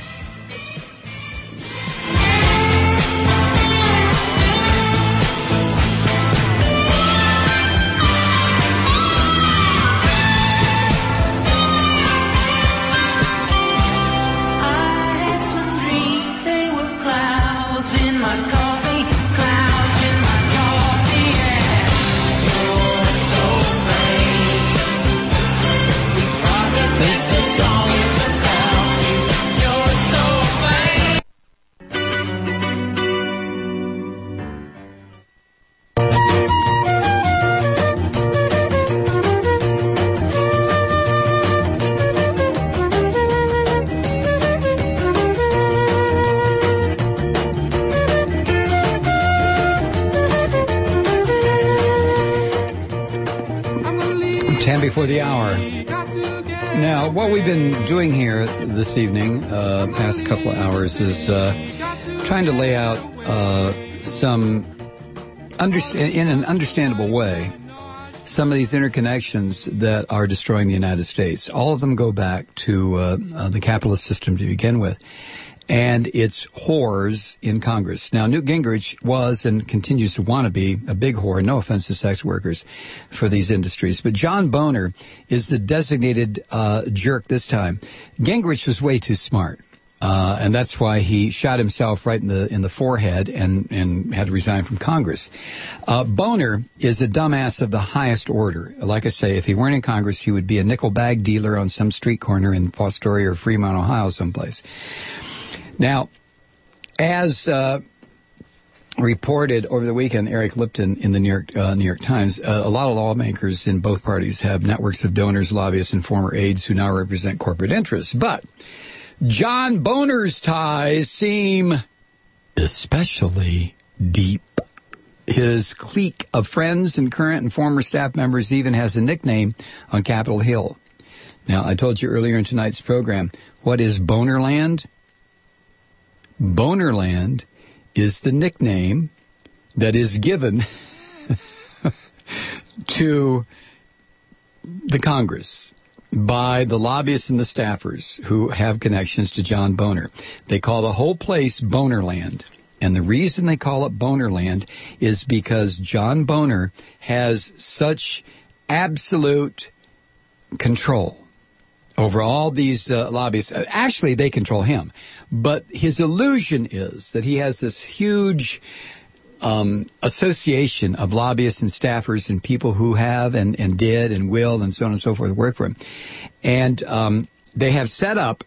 Before the hour. Now, what we've been doing here this evening, uh, past couple of hours, is uh, trying to lay out uh, some, under- in an understandable way, some of these interconnections that are destroying the United States. All of them go back to uh, uh, the capitalist system to begin with, and its whores in Congress. Now, Newt Gingrich was and continues to want to be a big whore, no offense to sex workers, for these industries. But John Boehner is the designated uh, jerk this time. Gingrich was way too smart. Uh, and that's why he shot himself right in the in the forehead and, and had to resign from Congress. Uh, Boehner is a dumbass of the highest order. Like I say, if he weren't in Congress, he would be a nickel bag dealer on some street corner in Fostoria or Fremont, Ohio, someplace. Now, as uh, reported over the weekend, Eric Lipton in the New York uh, New York Times, uh, a lot of lawmakers in both parties have networks of donors, lobbyists, and former aides who now represent corporate interests. But John Boehner's ties seem especially deep. His clique of friends and current and former staff members even has a nickname on Capitol Hill. Now, I told you earlier in tonight's program, what is Boehnerland? Boehnerland is the nickname that is given to the Congress by the lobbyists and the staffers who have connections to John Boehner. They call the whole place Boehnerland. And the reason they call it Boehnerland is because John Boehner has such absolute control over all these uh, lobbyists. Actually, they control him. But his illusion is that he has this huge um, association of lobbyists and staffers and people who have and, and did and will and so on and so forth work for him. And um, they have set up,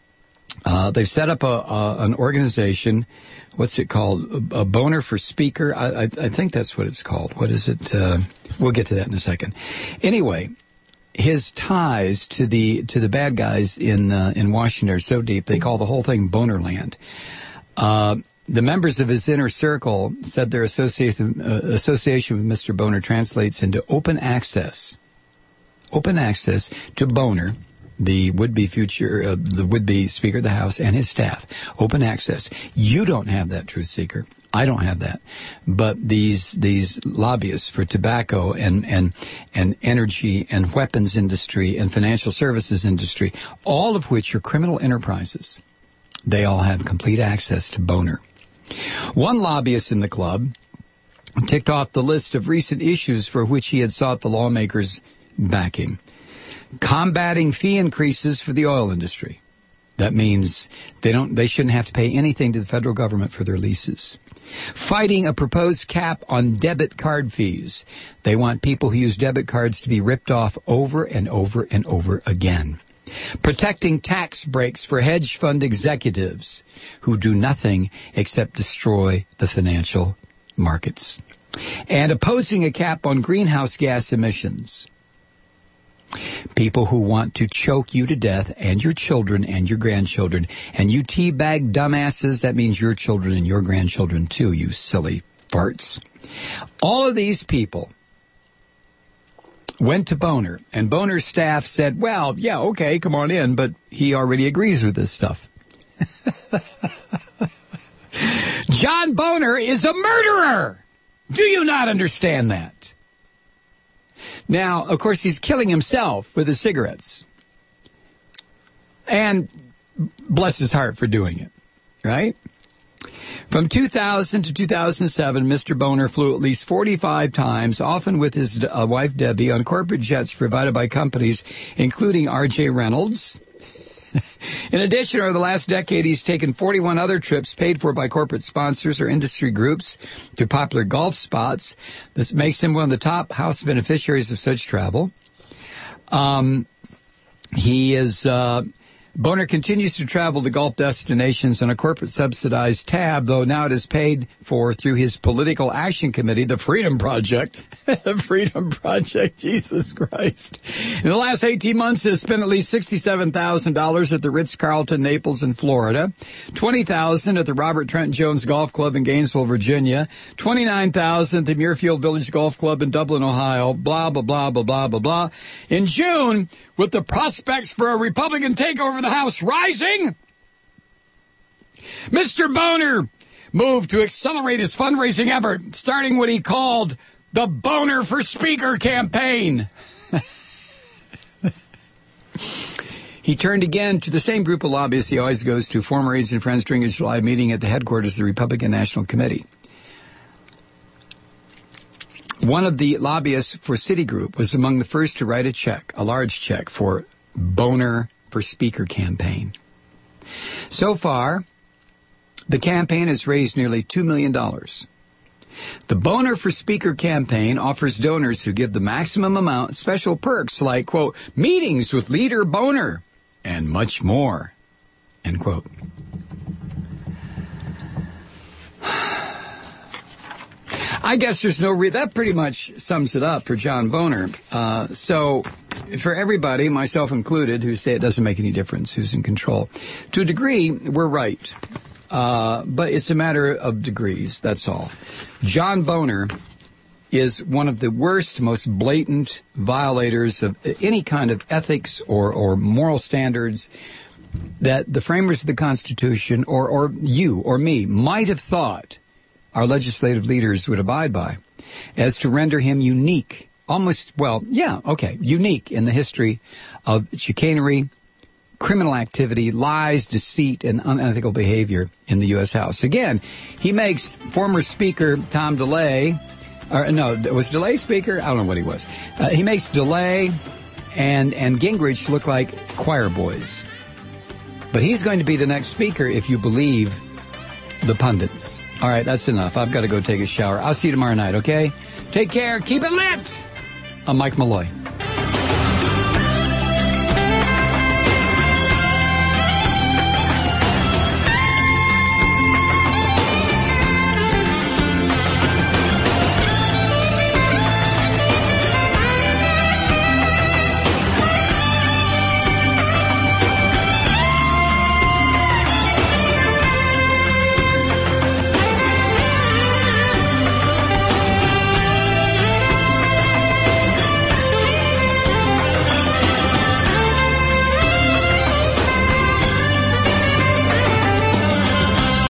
uh, they've set up a, a, an organization. What's it called? A, a Boehner for Speaker? I, I, I think that's what it's called. What is it? Uh, we'll get to that in a second. Anyway, his ties to the to the bad guys in uh, in Washington are so deep, they call the whole thing Boehnerland. Uh, the members of his inner circle said their association, uh, association with Mister Boehner translates into open access. Open access to Boehner, the would-be future, uh, the would-be Speaker of the House and his staff. Open access. You don't have that, Truth Seeker. I don't have that. But these these lobbyists for tobacco and, and, and energy and weapons industry and financial services industry, all of which are criminal enterprises, they all have complete access to Boehner. One lobbyist in the club ticked off the list of recent issues for which he had sought the lawmakers' backing. Combating fee increases for the oil industry. That means they don't, they shouldn't have to pay anything to the federal government for their leases. Fighting a proposed cap on debit card fees. They want people who use debit cards to be ripped off over and over and over again. Protecting tax breaks for hedge fund executives who do nothing except destroy the financial markets. And opposing a cap on greenhouse gas emissions. People who want to choke you to death and your children and your grandchildren. And you teabag dumbasses, that means your children and your grandchildren too, you silly farts. All of these people went to Boehner, and Boehner's staff said, well, yeah, okay, come on in, but he already agrees with this stuff. John Boehner is a murderer! Do you not understand that? Now, of course, he's killing himself with his cigarettes. And bless his heart for doing it, right? From two thousand to two thousand seven, Mister Boehner flew at least forty-five times, often with his uh, wife Debbie, on corporate jets provided by companies including R J Reynolds. In addition, over the last decade, he's taken forty-one other trips paid for by corporate sponsors or industry groups to popular golf spots. This makes him one of the top House beneficiaries of such travel. Um, he is... Uh, Boehner continues to travel to golf destinations on a corporate-subsidized tab, though now it is paid for through his political action committee, the Freedom Project. The Freedom Project, Jesus Christ. In the last eighteen months, he has spent at least sixty-seven thousand dollars at the Ritz-Carlton, Naples in Florida, twenty thousand dollars at the Robert Trent Jones Golf Club in Gainesville, Virginia, twenty-nine thousand dollars at the Muirfield Village Golf Club in Dublin, Ohio, blah, blah, blah, blah, blah, blah, blah. In June, with the prospects for a Republican takeover of the House rising, Mister Boehner moved to accelerate his fundraising effort, starting what he called the Boehner for Speaker campaign. He turned again to the same group of lobbyists he always goes to, former aides and friends, during a July meeting at the headquarters of the Republican National Committee. One of the lobbyists for Citigroup was among the first to write a check, a large check, for Boehner for Speaker campaign. So far, the campaign has raised nearly two million dollars. The Boehner for Speaker campaign offers donors who give the maximum amount special perks like, quote, meetings with Leader Boehner and much more, end quote. I guess there's no re- that pretty much sums it up for John Boner. Uh, so for everybody, myself included, who say it doesn't make any difference who's in control, to a degree, we're right. Uh, but it's a matter of degrees, that's all. John Boner is one of the worst, most blatant violators of any kind of ethics or, or moral standards that the framers of the Constitution or, or you or me might have thought our legislative leaders would abide by, as to render him unique, almost, well, yeah, okay, unique in the history of chicanery, criminal activity, lies, deceit, and unethical behavior in the U S House. Again, he makes former Speaker Tom DeLay, or no, was DeLay Speaker? I don't know what he was. Uh, he makes DeLay and, and Gingrich look like choir boys. But he's going to be the next Speaker if you believe the pundits. All right, that's enough. I've got to go take a shower. I'll see you tomorrow night, okay? Take care. Keep it lit. I'm Mike Malloy.